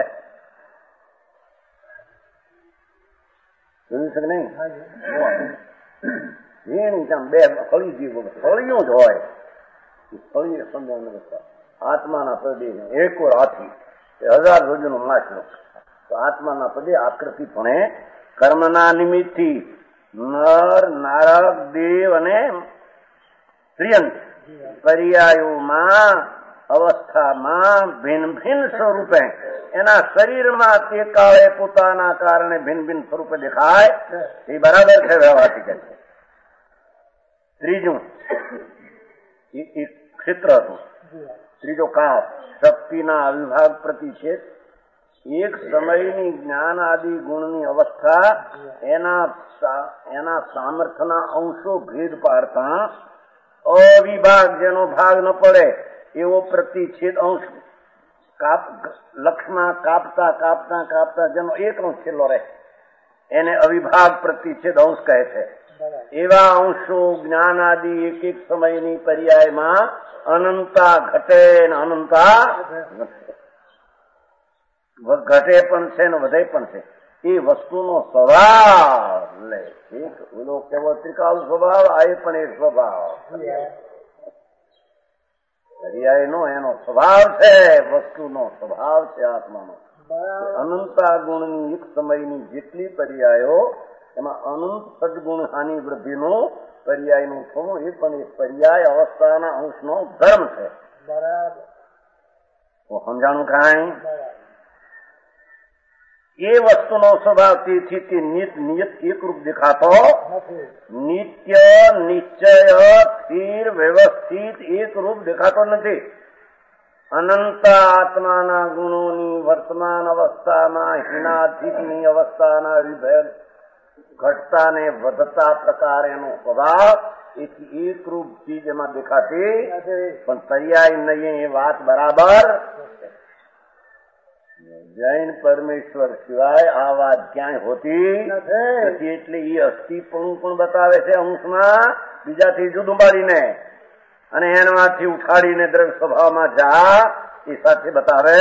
જોયું છે કે નહીં? ઝીણી ત્યાં બે ફળી જેવું ફળિયું જ હોય ફળી સમજણ આત્માના પદે એક હાથી હજાર રોજનું માછલું તો આત્માના પદે આકૃતિપણે કર્મના નિમિત્તથી નર નારક દેવ અને ત્રિયંત પર્યાયોમાં અવસ્થામાં ભિન્ન ભિન્ન સ્વરૂપે એના શરીરમાં તે કાળે પોતાના કારણે ભિન્ન ભિન્ન સ્વરૂપે દેખાય એ બરાબર છે વ્યવહારિક છે. ત્રીજું એક ક્ષેત્ર હતું, ત્રીજો કાળ શક્તિના અવિભાગ પ્રતિષેધ એક સમયની જ્ઞાન આદિ ગુણની અવસ્થા એના એના સામર્થ્યના અંશો ભેદ પાડતા અવિભાગ જેનો ભાગ ન પડે એવો પ્રતિછેદ અંશ કાપ લક્ષમાં કાપતા કાપતા કાપતા જેનો એક અંશ છેલ્લો રહે એને અવિભાગ પ્રતિછેદ અંશ કહે છે. એવા અંશો જ્ઞાન આદિ એક એક સમયની પર્યાયમાં અનંતા ઘટે ને અનંતા ઘટે પણ છે ને વધે પણ છે. એ વસ્તુનો સ્વભાવ લે એક ઓલો કેવો ત્રિકાળ સ્વભાવ આ એ પણ એક સ્વભાવ પર્યાયનો એનો સ્વભાવ છે, વસ્તુનો સ્વભાવ છે આત્માનો. અનંતા ગુણની એક સમયની જેટલી પર્યાયો એમાં અનંત સદગુણ હાનિ વૃદ્ધિનો પર્યાયનું થોડું એ પણ એક પર્યાય અવસ્થાના અંશનો ધર્મ છે. બરાબર સમજાણું કાંઈ? એ વસ્તુનો સ્વભાવ તેથી તે નિત નિયત એકરૂપ દેખાતો નિત્ય નિશ્ચય સ્થિર વ્યવસ્થિત એકરૂપ દેખાતો નથી. અનંત આત્માના ગુણોની વર્તમાન અવસ્થામાં હીનાધિકની અવસ્થાના વિભેદ ઘટતા ને વધતા પ્રકારેનો સ્વભાવ એથી એકરૂપ ચીજ એમાં દેખાતી પણ પર્યાય નહીં. એ વાત બરાબર. જૈન પરમેશ્વર સિવાય આ વાત ક્યાંય હોતી નથી. એટલે એ અસ્થિપણું પણ બતાવે છે અંશમાં બીજાથી જુદું પાડીને અને એનામાંથી ઉઠાડીને દ્રવ્ય સ્વભાવમાં જા એ સાથે બતાવે.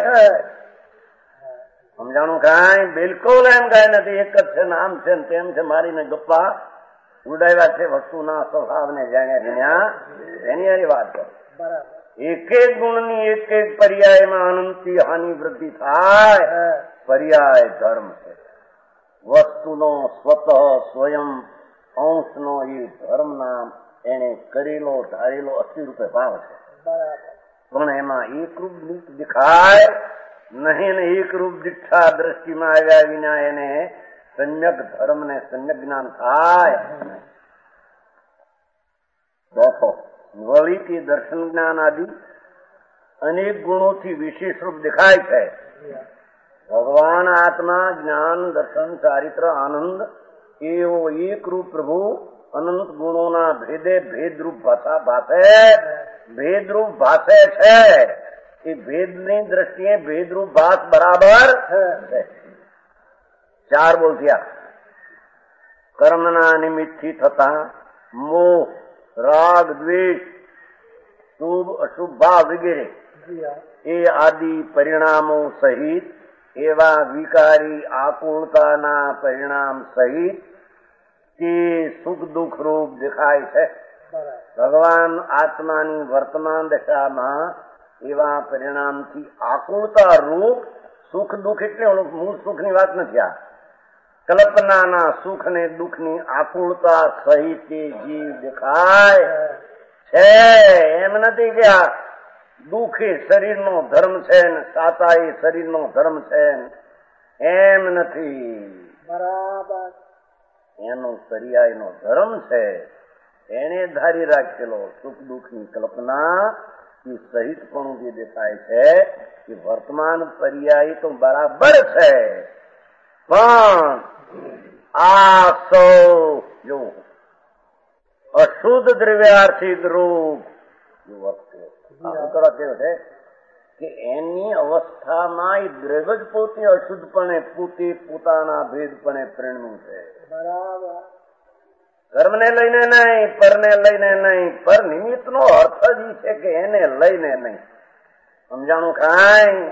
સમજાણું કાંઈ? બિલકુલ એમ કઈ નથી. એક જ છે ને આમ છે ને તેમ છે મારીને ગપ્પા ઉડાવ્યા છે વસ્તુના સ્વભાવને જાણ્યા વિના એની એની વાત કરે. બરાબર. એક એક ગુણની એક એક પર્યાયમાં અનંતી હાનિ વૃદ્ધિ થાય પર્યાય ધર્મ છે. વસ્તુનો સ્વતઃ સ્વયં અંશનો એ ધર્મ નામ એને કરેલો ધારેલો અસ્થિ રૂપે ભાવ છે. પણ એમાં એકરૂપ દેખાય નહીં ને એકરૂપ દીક્ષા દ્રષ્ટિમાં આવ્યા વિના એને સંયક ધર્મ ને સંયક જ્ઞાન થાય. વળી કે દર્શન જ્ઞાન આદિ અનેક ગુણોથી વિશેષ રૂપ દેખાય છે. ભગવાન આત્મા જ્ઞાન દર્શન ચારિત્ર આનંદ એવો એક રૂપ પ્રભુ અનંત ગુણોના ભેદે ભેદરૂપ ભાષા ભાષે ભેદરૂપ ભાષે છે. એ ભેદની દ્રષ્ટિએ ભેદરૂપ ભાષ બરાબર છે. ચાર બોલ થયા. કર્મના નિમિત્તથી થતા મોહ રાગ દ્વેષ શુભ અશુભ ભાવ વગેરે એ આદિ પરિણામો સહિત એવા વિકારી આકુળતાના પરિણામ સહિત તે સુખ દુઃખ રૂપ દેખાય છે. ભગવાન આત્માની વર્તમાન દશામાં એવા પરિણામથી આકુળતા રૂપ સુખ દુઃખ એટલે મૂળ સુખની વાત નથી. આ કલ્પનાના સુખ ને દુઃખની આકુળતા સહિત જીવ દેખાય છે. એમ નથી કે આ દુઃખ એ શરીરનો ધર્મ છે ને સાતા એ શરીરનો ધર્મ છે એમ નથી. બરાબર. એનો પર્યાયનો ધર્મ છે. એને ધારી રાખેલો સુખ દુઃખની કલ્પના એ સહિત પણ જે દેખાય છે એ વર્તમાન પર્યાય તો બરાબર છે. પણ આ સૌ જો અશુદ્ધ દ્રવ્યાર્થિક રૂપ છે કે એની અવસ્થામાં એ દ્રવ્ય જ પોતે અશુદ્ધપણે પોતે પોતાના ભેદપણે પરિણમ્યું છે. બરાબર. કર્મને લઈને નહીં, પરને લઈને નહીં, પર નિમિત્તનો અર્થ જ એ છે કે એને લઈને નહીં. સમજાણું કાંઈ?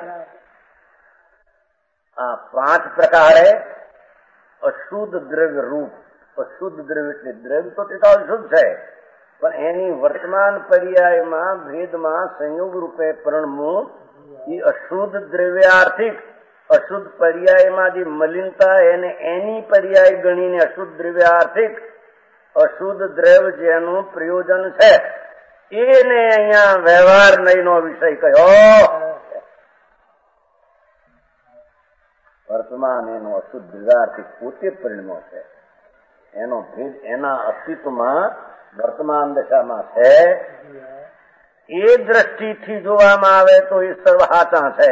આ પાંચ પ્રકારે અશુદ્ધ દ્રવ્ય રૂપ અશુદ્ધ દ્રવ્ય એટલે દ્રવ્ય તો તે તો અશુદ્ધ છે, પણ એની વર્તમાન પર્યાયમાં ભેદમાં સંયોગ રૂપે પરણવું એ અશુદ્ધ દ્રવ્યાર્થિક, અશુદ્ધ પર્યાયમાં જે મલિનતા એને એની પર્યાય ગણીને અશુદ્ધ દ્રવ્યાર્થિક અશુદ્ધ દ્રવ્ય જેનું પ્રયોજન છે એને અહીંયા વ્યવહાર નહીંનો વિષય કયો. વર્તમાન એનો અશુદ્ધ દ્રવ્યાર્થિક પોતે પરિણમો છે, એનો ભેદ એના અસ્તિત્વમાં વર્તમાન દશામાં છે. એ દ્રષ્ટિથી જોવામાં આવે તો એ સર્વ હાચા છે.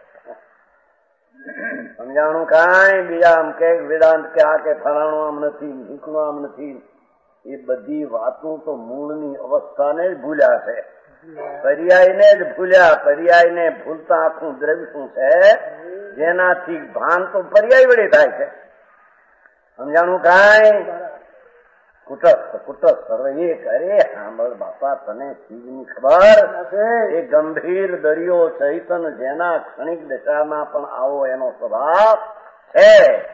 સમજાણું કાંઈ બીજા આમ કે વેદાંત કે આ કે ફલાણું આમ નથી, ઢીકણું આમ નથી, એ બધી વાતો તો મૂળની અવસ્થાને જ ભૂલ્યા છે, પર્યાયને જ ભૂલ્યા. પર્યાયને ભૂલતા આખું દ્રવ્ય શું છે જેનાથી ભાન તો પર્યાય વડે થાય છે. સમજાણું કાંઈ? કુટસ્થ કુટસ્થ સર્વ એક. અરે સાંભળ બાપા, તને ચીજની ખબર? એ ગંભીર દરિયો ચૈતન જેના ક્ષણિક દશામાં પણ આવો એનો સ્વભાવ છે,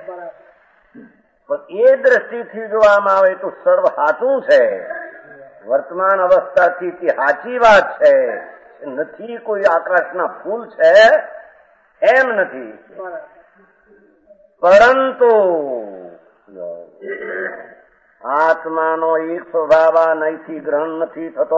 પણ એ દ્રષ્ટિથી જોવામાં આવે તો સર્વ હાચું છે. વર્તમાન અવસ્થાથી તે સાચી વાત છે, નથી કોઈ આકાશના ફૂલ છે એમ નથી. પરંતુ આત્માનો એક સ્વભાવ નહીંથી ગ્રહણ નથી થતો.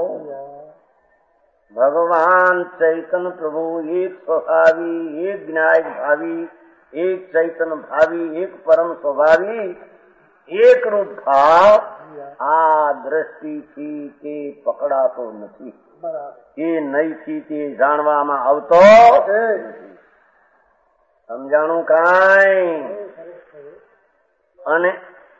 ભગવાન ચૈતન પ્રભુ એક સ્વભાવી, એક જ્ઞાયક ભાવી, એક ચૈતન ભાવી, એક પરમ સ્વભાવી, એક રૂપ ભાવ આ દ્રષ્ટિથી તે પકડાતો નથી, એ નહીંથી તે જાણવામાં આવતો નથી. સમજાણું કાંઈ? અને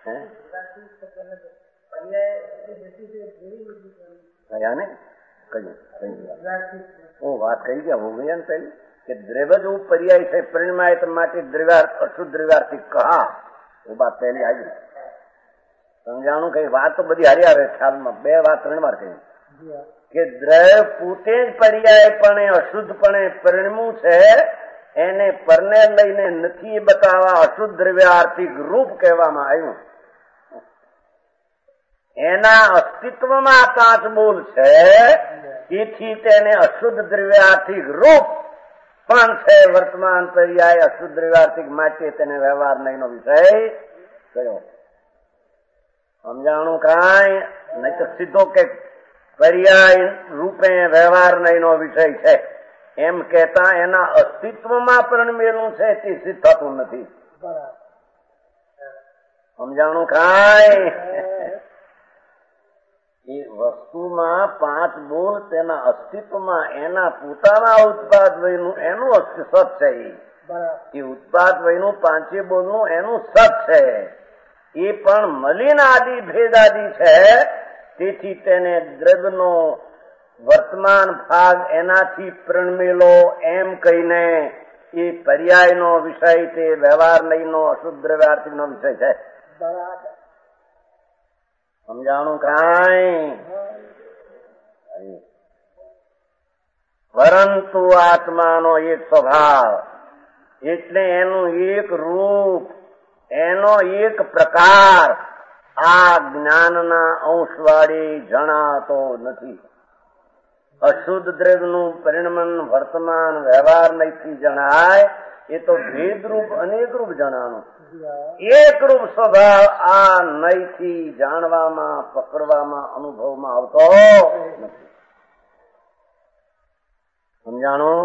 કયા ને કયું હું વાત કહી ગયા હો ગયા ને પેલી કે દ્રવ્ય જો પર્યાય છે પરિણમાય માટે દ્રવ્યાર્થ અશુદ્ધ દ્રવ્યાર્થિક કહા, એ વાત પહેલી આવી. સમજાણું કઈ વાત તો બધી હારી આવે ખ્યાલમાં. બે વાત ત્રણ વાર કહી કે દ્રવ્ય પોતે જ પર્યાયપણે અશુદ્ધપણે પરિણમું છે, એને પરને લઈને નથી બતાવવા અશુદ્ધ દ્રવ્યાર્થિક રૂપ કહેવામાં આવ્યું. એના અસ્તિત્વમાં પાંચ બોલ છે, તેથી તેને અશુદ્ધ દ્રવ્યાર્થિક રૂપ પણ છે. વર્તમાન પર્યાય અશુદ્ધ દ્રવ્યાર્થિક માટે તેને વ્યવહાર નહીંનો વિષય કયો. સમજાણું કાંઈ? નહીં તો સીધો કે પર્યાય રૂપે વ્યવહાર નહીંનો વિષય છે એમ કહેતા એના અસ્તિત્વમાં પરિણમેલું છે તે સિદ્ધ થતું નથી. સમજાણું કાંઈ? એ વસ્તુમાં પાંચ બોલ તેના અસ્તિત્વમાં એના પોતાના ઉત્પાદ વયનું એનું સત છે. એ ઉત્પાદ વયનું પાંચે બોલનું એનું સત છે. એ પણ મલિન આદિ ભેદ આદિ છે, તેથી તેને દ્રવ્યનો વર્તમાન ભાગ એનાથી પ્રણમેલો એમ કહીને એ પર્યાયનો વિષય તે વ્યવહાર નહીંનો અશુદ્ધ દ્રવ્યાર્થિકનો વિષય છે. સમજાણું કાંઈ? પરંતુ આત્માનો એક સ્વભાવ એટલે એનું એક રૂપ, એનો એક પ્રકાર આ જ્ઞાનના અંશવાળી જણાતો નથી. અશુદ્ધ દ્રવ્યનું પરિણમન વર્તમાન વ્યવહાર નહીંથી જણાય, એ તો ભેદરૂપ અનેક રૂપ જણાનું. એક રૂપ સ્વભાવ આ નહીંથી જાણવામાં, પકડવામાં, અનુભવમાં આવતો નથી. સમજાણું?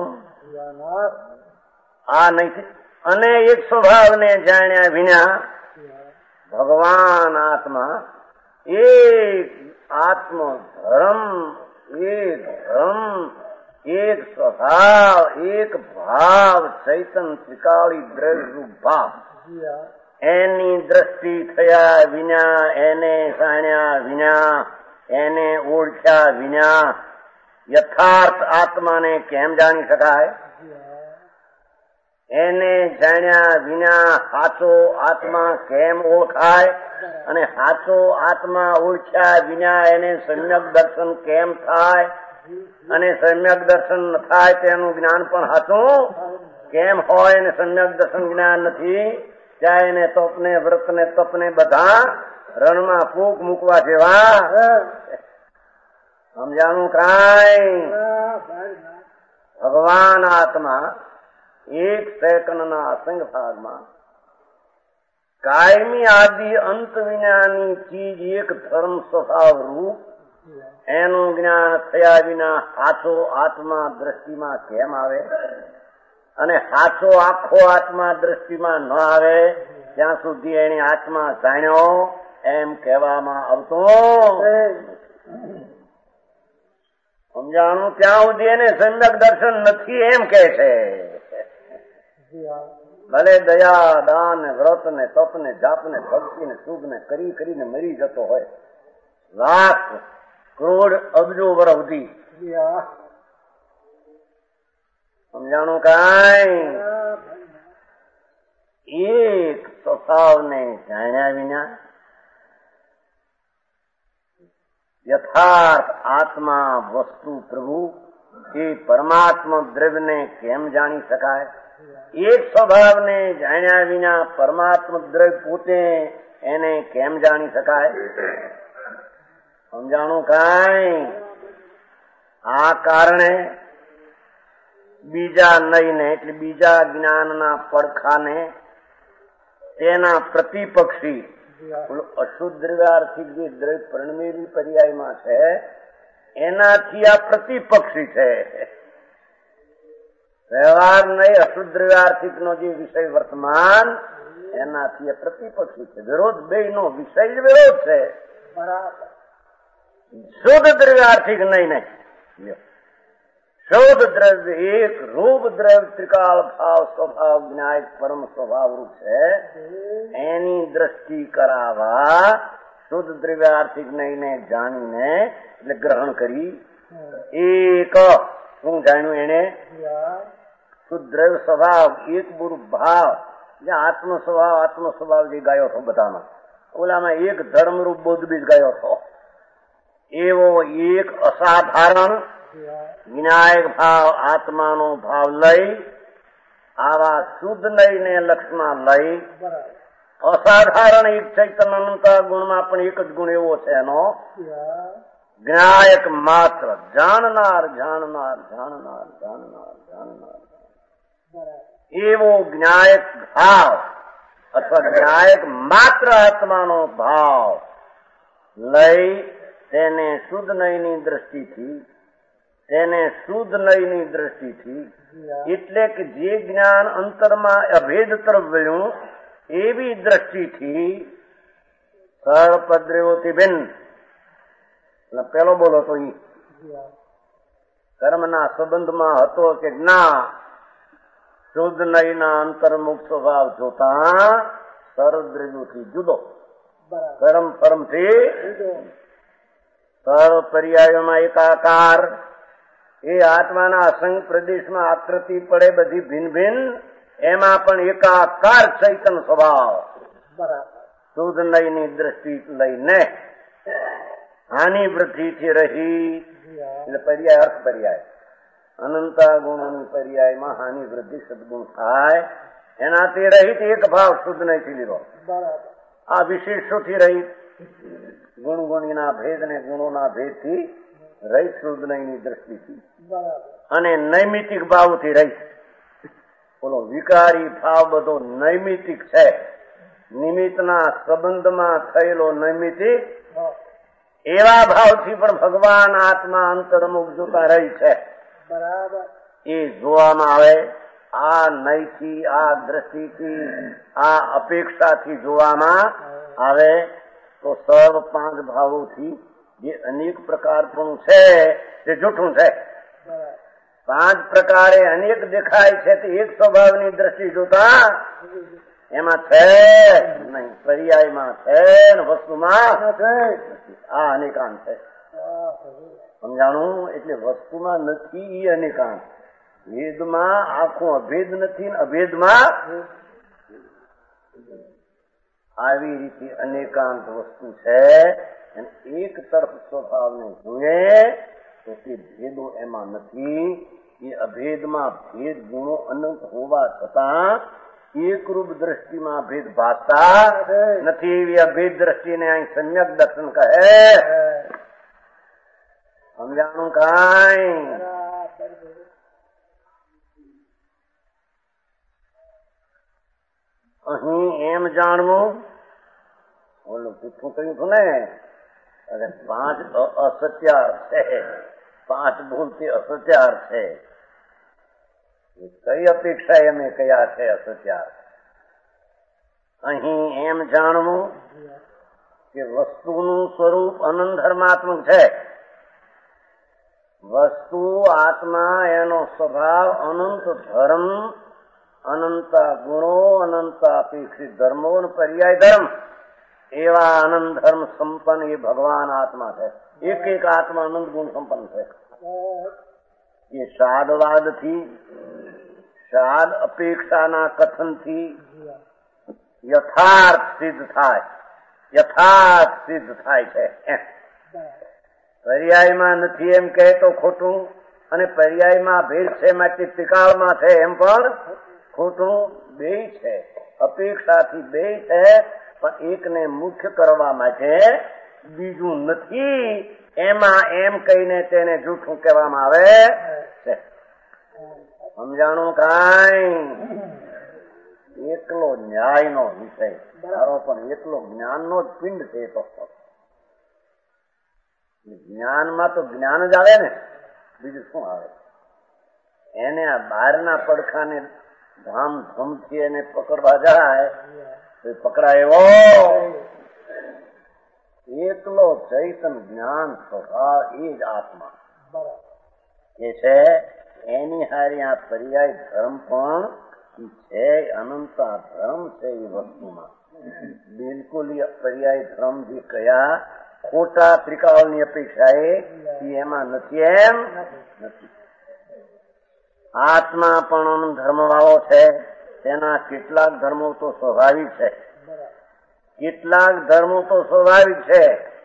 આ નહીંથી અને એક સ્વભાવને જાણ્યા વિના ભગવાન આત્મા એક આત્મ ધર્મ, એક ધર્મ, એક સ્વભાવ, એક ભાવ, ચૈતન ત્રિકાળી દ્રવ્ય રૂપ ભાવ એની દ્રષ્ટિ થયા વિના, એને જાણ્યા વિના, એને ઓળખ્યા વિના યથાર્થ આત્માને કેમ જાણી શકાય? એને જાણ્યા વિના સાચો આત્મા કેમ ઓળખાય? અને સાચો આત્મા ઓળખ્યા વિના એને સમ્યક દર્શન કેમ થાય? અને સમ્યક દર્શન ન થાય તેનું જ્ઞાન પણ સાચું કેમ હોય? અને સમ્યક દર્શન જ્ઞાન નથી ચાય ને તપને વ્રત ને તપને બધા રણમાં ફૂંક મૂકવા જેવા સમજાણું કાંઈ? ભગવાન આત્મા એક સેકન્ડના અસંગ ભાગમાં કાયમી આદિ અંત વિનાની ચીજ એક ધર્મ સ્વભાવ રૂપ એનું જ્ઞાન થયા વિના સાચો આત્મા દ્રષ્ટિમાં કેમ આવે? અને સાચો આખો આત્મા દ્રષ્ટિમાં ન આવે ત્યાં સુધી એની આત્મા જાણ્યો એમ કહેવામાં આવતો સમજાણું. ત્યાં સુધી એને સમ્યક દર્શન નથી એમ કે છે. ભલે દયા દાન વ્રત ને તપ ને જાપ ને ભક્તિ ને શુભ ને કરી કરીને મરી જતો હોય લાખ કરોડ અબજો વર્ષ સુધી સમજાણું કાંઈ? એક સ્વભાવને જાણ્યા વિના યથાર્થ આત્મા વસ્તુ પ્રભુ એ પરમાત્મા દ્રવ્યને કેમ જાણી શકાય? એક સ્વભાવને જાણ્યા વિના પરમાત્મા દ્રવ્ય પોતે એને કેમ જાણી શકાય? સમજાણું કાંઈ? આ કારણે બીજા નયને એટલે બીજા જ્ઞાનના પડખાને તેના પ્રતિપક્ષી અશુદ્ધ દ્રવ્યાર્થિક જે દ્રવ્ય પરણમેલી પર્યાયમાં છે એનાથી આ પ્રતિપક્ષી છે. વ્યવહાર નહીં અશુદ્ધ દ્રવ્યાર્થિક નો જે વિષય વર્તમાન એનાથી આ પ્રતિપક્ષી છે. વિરોધ બે નો વિષય જ વિરોધ છે. શુદ્ધ દ્રવ્યાર્થિક નહીં નહીં શુદ્ધ દ્રવ્ય એક રૂપ દ્રવ્ય ત્રિકાળ ભાવ સ્વભાવ જ્ઞાય પરમ સ્વભાવ રૂપ છે એની દ્રષ્ટિ કરાવવા શુદ્ધ દ્રવ્યાર્થિક નહીને જાણીને એટલે ગ્રહણ કરી એક શું જાણ્યું એને? શુદ્ધ દ્રવ્ય સ્વભાવ એક ગુરુ ભાવ જે આત્મ સ્વભાવ આત્મ સ્વભાવ જે ગાયો છો બધામાં ઓલામાં એક ધર્મરૂપ બોધ બીજ ગાયો છો એવો એક અસાધારણ વિનાયક ભાવ આત્માનો ભાવ લઈ આવા શુદ્ધ લઈને લક્ષમાં લઈ અસાધારણ એક ચૈતન્ય અનંત ગુણમાં પણ એક જ ગુણ એવો છે એનો જ્ઞાયક માત્ર જાણનાર જાણનાર જાણનાર જાણનાર જાણનાર એવો જ્ઞાયક ભાવ અથવા જ્ઞાયક માત્ર આત્માનો ભાવ લઈ તેને શુદ્ધ નયની દ્રષ્ટિથી તેને શુદ્ધ નયની દ્રષ્ટિથી એટલે કે જે જ્ઞાન અંતરમાં અભેદ તરફ વળ્યું એવી દ્રષ્ટિથી સર્વપદ્રેવોથી ભિન્ન પેલો બોલો તો ઈ કર્મના સંબંધમાં હતો કે ના શુદ્ધ નયના અંતર્મુખ સ્વભાવ જોતા સર્વદ્રવ્યોથી જુદો કર્મ ફર્મથી સર્વ પર્યાયોમાં એકાકાર એ આત્માના અસંગ પ્રદેશમાં આકૃતિ પડે બધી ભિન્ન ભિન્ન એમાં પણ એકાકાર ચૈતન્ય સ્વભાવ શુદ્ધ નયની દ્રષ્ટિ લઈને હાનિ વૃદ્ધિથી રહી એટલે પર્યાય અર્થ પર્યાય અનંતા ગુણોની પર્યાયમાં હાનિ વૃદ્ધિ સદગુણ થાય એનાથી રહિત એક ભાવ શુદ્ધ નયથી લીધો. આ વિશેષોથી રહિત ગુણ ગુણીના ભેદ ને ગુણોના ભેદથી રહિત શુદ્ધ નયની દ્રષ્ટિથી અને નૈમિતિક ભાવથી રહિત. બોલો વિકારી ભાવ બધો નૈમિતિક છે. નિમિત્તના સંબંધમાં થયેલો નૈમિતિક એવા ભાવથી પણ ભગવાન આત્મા અંતર્મુખ જોતા રહી છે. એ જોવામાં આવે આ નયથી આ દ્રષ્ટિથી આ અપેક્ષાથી જોવામાં આવે તો સર્વ પાંચ ભાવોથી જે અનેક પ્રકાર પણ છે તે જૂઠું છે. પાંચ પ્રકારે અનેક દેખાય છે તે એક સ્વભાવની દ્રષ્ટિ જોતા એમાં છે નહીં, પર્યાયમાં છે ને વસ્તુમાં આ અનેકાંત છે. સમજાણું? એટલે વસ્તુમાં નથી એ અનેકાંત, ભેદમાં આખું અભેદ નથી ને અભેદમાં આવી રીતે અનેકાંત વસ્તુ છે. એક તરફ સ્વભાવને જોઈએ તો તે ભેદો એમાં નથી. એ અભેદમાં ભેદ ગુણો અનંત હોવા છતાં એકરૂપ દ્રષ્ટિમાં ભેદ ભાસતા નથી. એવી અભેદ દ્રષ્ટિને અહીં સમ્યક દર્શન કહે. સમજાણું કાંઈ? અહીં એમ જાણવું, ઓલું પીઠું કહ્યું હતું ને, અરે પાંચ અસત્યાર છે, પાંચ ભૂલથી અસત્યાર છે. કઈ અપેક્ષા એમે કયા છે અસત્યાર? અહીં એમ જાણવું કે વસ્તુનું સ્વરૂપ અનંત ધર્માત્મક છે. વસ્તુ આત્મા એનો સ્વભાવ અનંત ધર્મ, અનંતા ગુણો, અનંતા અપેક્ષિત ધર્મો અને પર્યાય ધર્મ, એવા અનંત ધર્મ સંપન્ન એ ભગવાન આત્મા છે. એક એક આત્મા અનંત ગુણ સંપન્ન છે. એ શાદવાદથી, શાદ અપેક્ષાના કથનથી યથાર્થ સિદ્ધ થાય, યથાર્થ સિદ્ધ થાય છે. પર્યાયમાં નથી એમ કહે તો ખોટું, અને પર્યાયમાં ભેદ છે માટે ત્રિકાળમાં છે એમ પણ ખોટું. બે છે, અપેક્ષાથી બે છે, પણ એકને મુખ્ય કરવા માટે બીજું નથી. એમાં એમ કહીને તેને જૂઠું કહેવામાં આવે છે. સમજાણું કાંઈ? એકલો ન્યાયનો વિષય તારો, પણ એકલો જ્ઞાનનો જ પિંડ છે. તો જ્ઞાનમાં તો જ્ઞાન જ આવે ને, બીજું શું આવે? એને આ બહારના પડખાને ધામ ધૂમથી એને પકડવા જાય તો પકડાય એવો એકલો ચૈતન જ્ઞાન સ્વભાવ એ જ આત્મા એ છે. એની હારી આ પર્યાય ધર્મ પણ છે, અનંતા ધર્મ છે. એ વસ્તુમાં બિલકુલ પર્યાય ધર્મ જે કયા ખોટા ત્રિકાળની અપેક્ષા એ એમાં નથી. એમ નથી. આત્મા પણ ધર્મ વાળો છે. તેના કેટલાક ધર્મો તો સ્વાભાવિક છે, કેટલાક ધર્મો તો સ્વાભાવિક છે.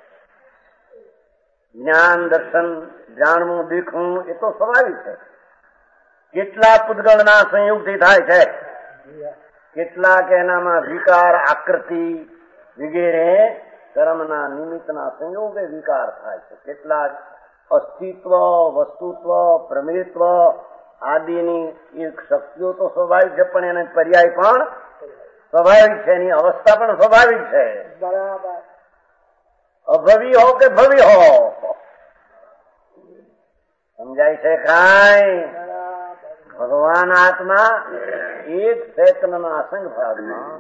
જ્ઞાન દર્શન જાણવું દેખવું એ તો સ્વાભાવિક છે. કેટલાક પૂતગળના સંયુક્તથી થાય છે, કેટલાક એનામાં વિકાર આકૃતિ વગેરે કર્મના નિમિત્તના સંયોગે વિકાર થાય છે. કેટલાક અસ્તિત્વ, વસ્તુત્વ, પ્રમેયત્વ આદિની એક શક્તિઓ તો સ્વાભાવિક છે, પણ એને પર્યાય પણ સ્વાભાવિક છે, એની અવસ્થા પણ સ્વાભાવિક છે. બરાબર. અભવી હો કે ભવી હો, સમજાય છે કાંઈ? ભગવાન આત્મા એક ચેતનના અસંગ ભાગમાં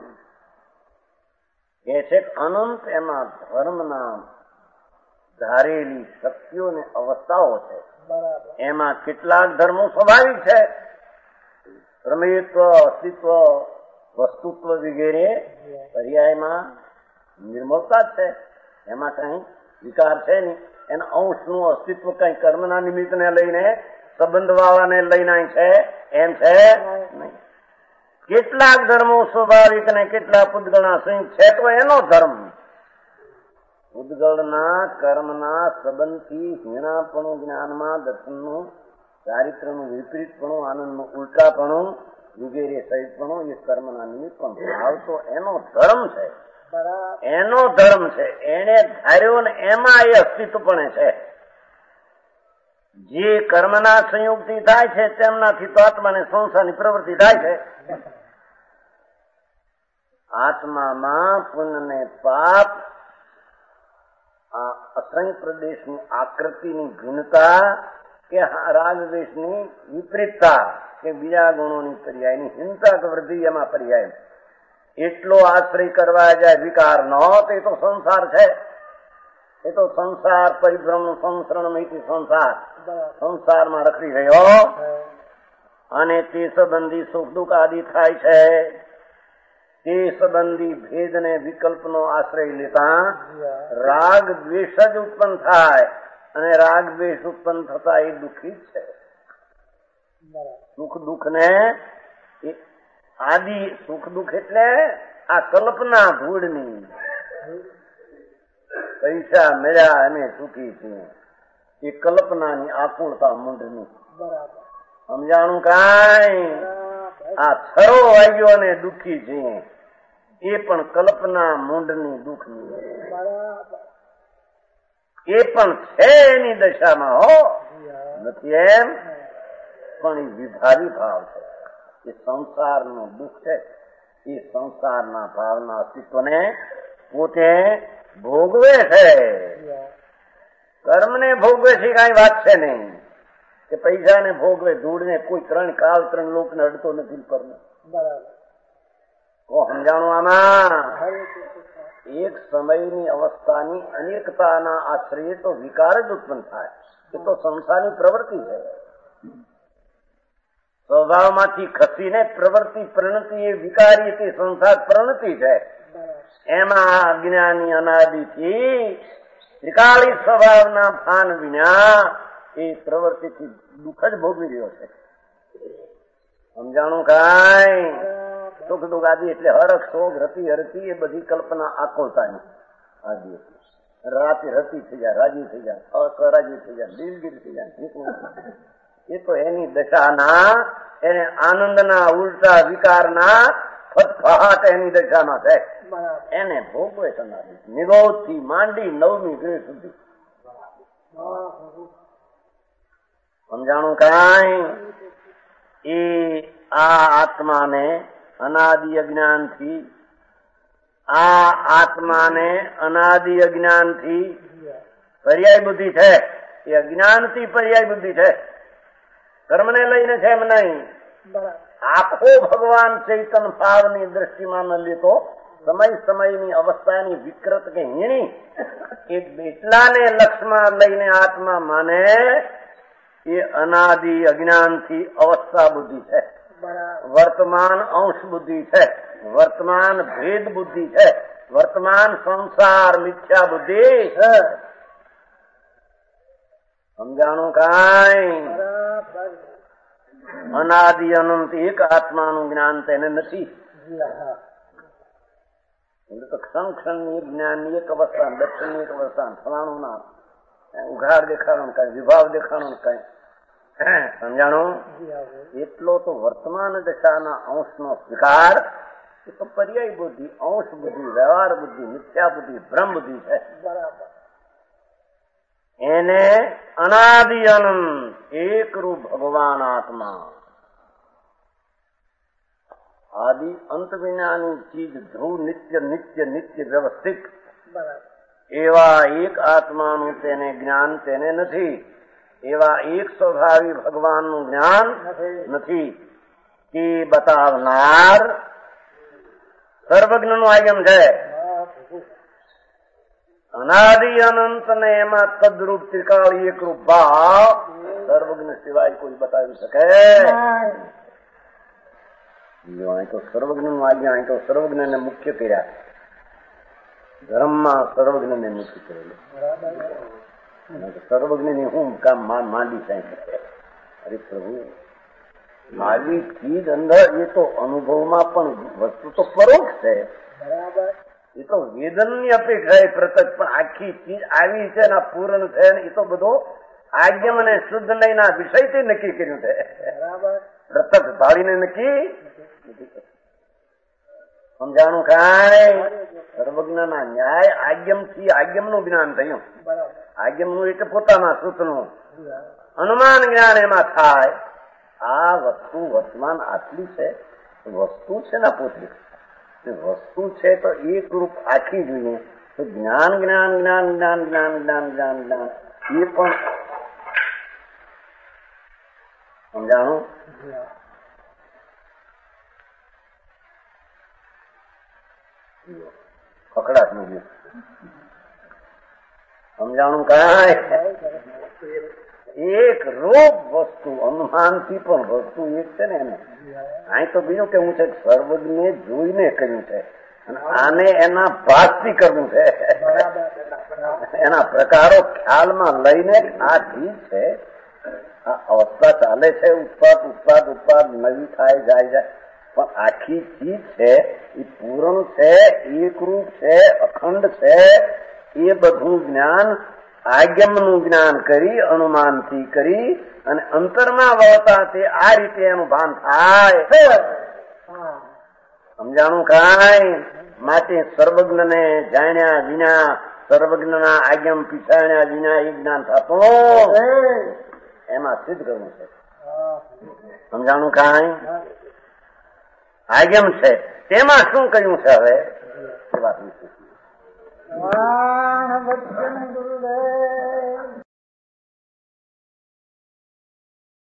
એ છે અનંત, એમાં ધર્મના ધારેલી શક્તિઓની અવસ્થાઓ છે. એમાં કેટલાક ધર્મો સ્વાભાવિક છે, પ્રમેયત્વ, અસ્તિત્વ, વસ્તુત્વ વગેરે પર્યાયમાં નિર્મળતા છે. એમાં કઈ વિકાર છે નહીં. એના અંશનું અસ્તિત્વ કઈ કર્મના નિમિત્તને લઈને, સંબંધ વાળાને લઈને છે એમ છે નહીં. કેટલાક ધર્મો સ્વાભાવિક ને કેટલાક પૂતગળના સંયુક્ત છે, તો એનો ધર્મ પૂતગળના કર્મના સંબંધથી હીણાપણું, જ્ઞાનમાં દર્શનનું, ચારિત્રનું વિપરીતપણું, આનંદનું ઉલટાપણું વગેરે સહિતપણું એ કર્મના નિમિત્ત પણ ભાવ તો એનો ધર્મ છે. એનો ધર્મ છે. એને ધાર્યો ને એમાં એ અસ્તિત્વ પણ છે. જે કર્મના સંયોગથી થાય છે તેમનાથી તો આત્માને સંસારની પ્રવૃત્તિ થાય છે. આત્મામાં પુણ્ય ને પાપ, આ અસંગ પ્રદેશની આકૃતિની ભિન્નતા કે રાગદ્વેષની વિપરીતતા કે બીજા ગુણોની પર્યાયની હિંસા કે વૃદ્ધિ એમાં પર્યાય એટલો આશ્રય કરવા જાય વિકાર ન તો એ તો સંસાર છે. એ તો સંસાર પરિભ્રમ સંસરણ સંસાર સંસારમાં રખડી રહ્યો અને તે સંબંધી સુખ દુઃખ આદિ થાય છે. તે સંબંધી ભેદ ને વિકલ્પનો આશ્રય લેતા રાગ દ્વેષ જ ઉત્પન્ન થાય અને રાગ દ્વેષ ઉત્પન્ન થતા એ દુઃખી જ છે. સુખ દુઃખ ને આદિ સુખ દુઃખ એટલે આ કલ્પના ધૂળની, પૈસા મળ્યા અને સુખી છીએ એ કલ્પનાની આકુળતા મૂંઢની. સમજાણું કાંઈ? આ છરો વાગ્યો અને દુઃખી છીએ એ પણ કલ્પના મૂંડની દુઃખની એ પણ છે એની દશામાં હો, નથી એમ, પણ એ વિભારી ભાવ છે. એ સંસારનું દુઃખ છે. એ સંસારના ભાવના અસ્તિત્વને પોતે ભોગવે છે. કર્મને ભોગવે છે કઈ વાત છે નહીં કે પૈસાને ભોગવે, ધૂળને કોઈ ત્રણ કાલ ત્રણ લોકને અડતો નથી કર્મ. કો સમજાણું આમાં એક સમયની અવસ્થાની અનેકતાના આશ્રય તો વિકાર જ ઉત્પન્ન થાય. એ તો સંસારની પ્રવૃત્તિ છે. સ્વભાવમાંથી ખસીને પ્રવૃત્તિ પ્રણતિ એ વિકારી તે સંસાર પ્રણતિ છે. એમાં અજ્ઞાની અનાદિથી ત્રિકાળી સ્વભાવના ભાન વિના એ પ્રવૃત્તિથી દુઃખ જ ભોગવી રહ્યો છે. સમજાણું કાંઈ? સુખ દુઃખ આદિ એટલે હરખ શોક રતિ હરતી એ બધી કલ્પના આકોલતાની આદિ રાતે રતી થઈ જાય, રાજી થઈ જાય, અસરાજી થઈ જાય, દિલગીર થઈ જાય. એ તો એની દશાના, એને આનંદના ઉલટા વિકારના ફટફાટ એની દશામાં છે. એને ભોગવે સમાધિ નિરોધ થી માંડી નવમી ગ્રહ સુધી. સમજાણું કાંઈ? એ આ આત્માને અનાદિ અજ્ઞાનથી આ આત્માને અનાદિ અજ્ઞાનથી પર્યાય બુદ્ધિ છે. એ અજ્ઞાનથી પર્યાય બુદ્ધિ છે. કર્મને લઈને છે એમ નહીં. આખો ભગવાન ચૈતન ભાવની દ્રષ્ટિમાં ન લેતો સમય સમયની અવસ્થાની વિકૃત કે હીણી એ બેટલાને લક્ષમાં લઈને આત્મા માને એ અનાદિ અજ્ઞાનથી અવસ્થા બુદ્ધિ છે. વર્તમાન અંશ બુદ્ધિ છે. વર્તમાન ભેદ બુદ્ધિ છે. વર્તમાન સંસાર મિથ્યા બુદ્ધિ છે. સમજાણું કાંઈ? અનાદિ અનંત એક આત્માનું જ્ઞાન તેને નથી. તો ક્ષણ ક્ષણની એક જ્ઞાનની એક અવસ્થા, દર્શનની એક અવસ્થા, ફલાણું ના ઉઘાડ દેખાણું કઈ, વિભાવ દેખાણું કઈ. સમજાણું? એટલો તો વર્તમાન દશાના અંશનો સ્વીકાર એ તો પર્યાય બુદ્ધિ, અંશ બુદ્ધિ, વ્યવહાર બુદ્ધિ, મિથ્યા બુદ્ધિ, ભ્રમ બુદ્ધિ છે. એને અનાદિ અનંત એકરૂપ ભગવાન આત્મા આદિ અંત વિનાની ચીજ ધ્રુવ નિત્ય નિત્ય નિત્ય વ્યવસ્થિત એવા એક આત્માનું તેને જ્ઞાન તેને નથી. એવા એક સ્વભાવી ભગવાનનું જ્ઞાન નથી. તે બતાવનાર સર્વજ્ઞનું આગમ છે. અનાદિ અનંત ને એમાં તદરૂપ ત્રિકાળી એકરૂપ ભાવ સર્વજ્ઞ સિવાય કોઈ બતાવી શકે? અહીં તો સર્વજ્ઞ નું આજ્ઞા, અહીં તો સર્વજ્ઞ ને મુખ્ય કર્યા. ધર્મમાં સર્વજ્ઞ ને મુખ્ય કરેલું. સર્વજ્ઞ ની હું કામ માંડી સાંઈ. અરે પ્રભુ, આવી ચીજ અંદર એ તો અનુભવમાં પણ વસ્તુ તો પરોક્ષ છે. એ તો વેદનની અપેક્ષા એ પ્રત્યક્ષ, પણ આખી ચીજ આવી છે ને પૂર્ણ છે ને એ તો બધો આજ્ઞમ અને શુદ્ધ નયના વિષયથી નક્કી કર્યું છે. પ્રત્યક્ષ ભાળીને નક્કી. સમજાણું કાંઈ? સર્વજ્ઞ ના ન્યાય આજ્ઞમ થી આજ્ઞમ નું જ્ઞાન થયું. આજ્ઞમ નું એટલે પોતાના સૂતનું અનુમાન જ્ઞાન એમાં થાય. આ વસ્તુ વર્તમાન આટલી છે, વસ્તુ છે ના પોતે વસ્તુ છે તો એક રૂપ આખી જોઈએ. તો જ્ઞાન જ્ઞાન જ્ઞાન જ્ઞાન જ્ઞાન જ્ઞાન જ્ઞાન જ્ઞાન એ પણ સમજાણું? કકડાટ નું સમજાણું કાંઈ? એક રૂપ વસ્તુ અનુમાનથી પણ વસ્તુ એક છે ને એને અહીં તો બીજું કેવું છે, સર્વજ્ઞે જોઈને કર્યું છે અને આને એના ભાગથી કરવું છે. એના પ્રકારો ખ્યાલમાં લઈને આ ચીજ છે, આ અવસ્થા ચાલે છે, ઉત્પાદ ઉત્પાદ ઉત્પાદ નવી થાય જાય જાય, પણ આખી ચીજ છે એ પૂર્ણ છે, એકરૂપ છે, અખંડ છે. એ બધું જ્ઞાન આજ્ઞમનું જ્ઞાન કરી અનુમાનથી કરી અને અંતરમાં વળતા તે આ રીતે એનું ભાન થાય. સમજાણું કાંઈ? માટે સર્વજ્ઞ ને જાણ્યા વિના, સર્વજ્ઞના આજ્ઞમ પીછાણ્યા વિના એ જ્ઞાન થતું એમાં સિદ્ધ કરવું છે. સમજાણું કાંઈ? આજ્ઞમ છે તેમાં શું કહ્યું છે હવે એ વાત નથી.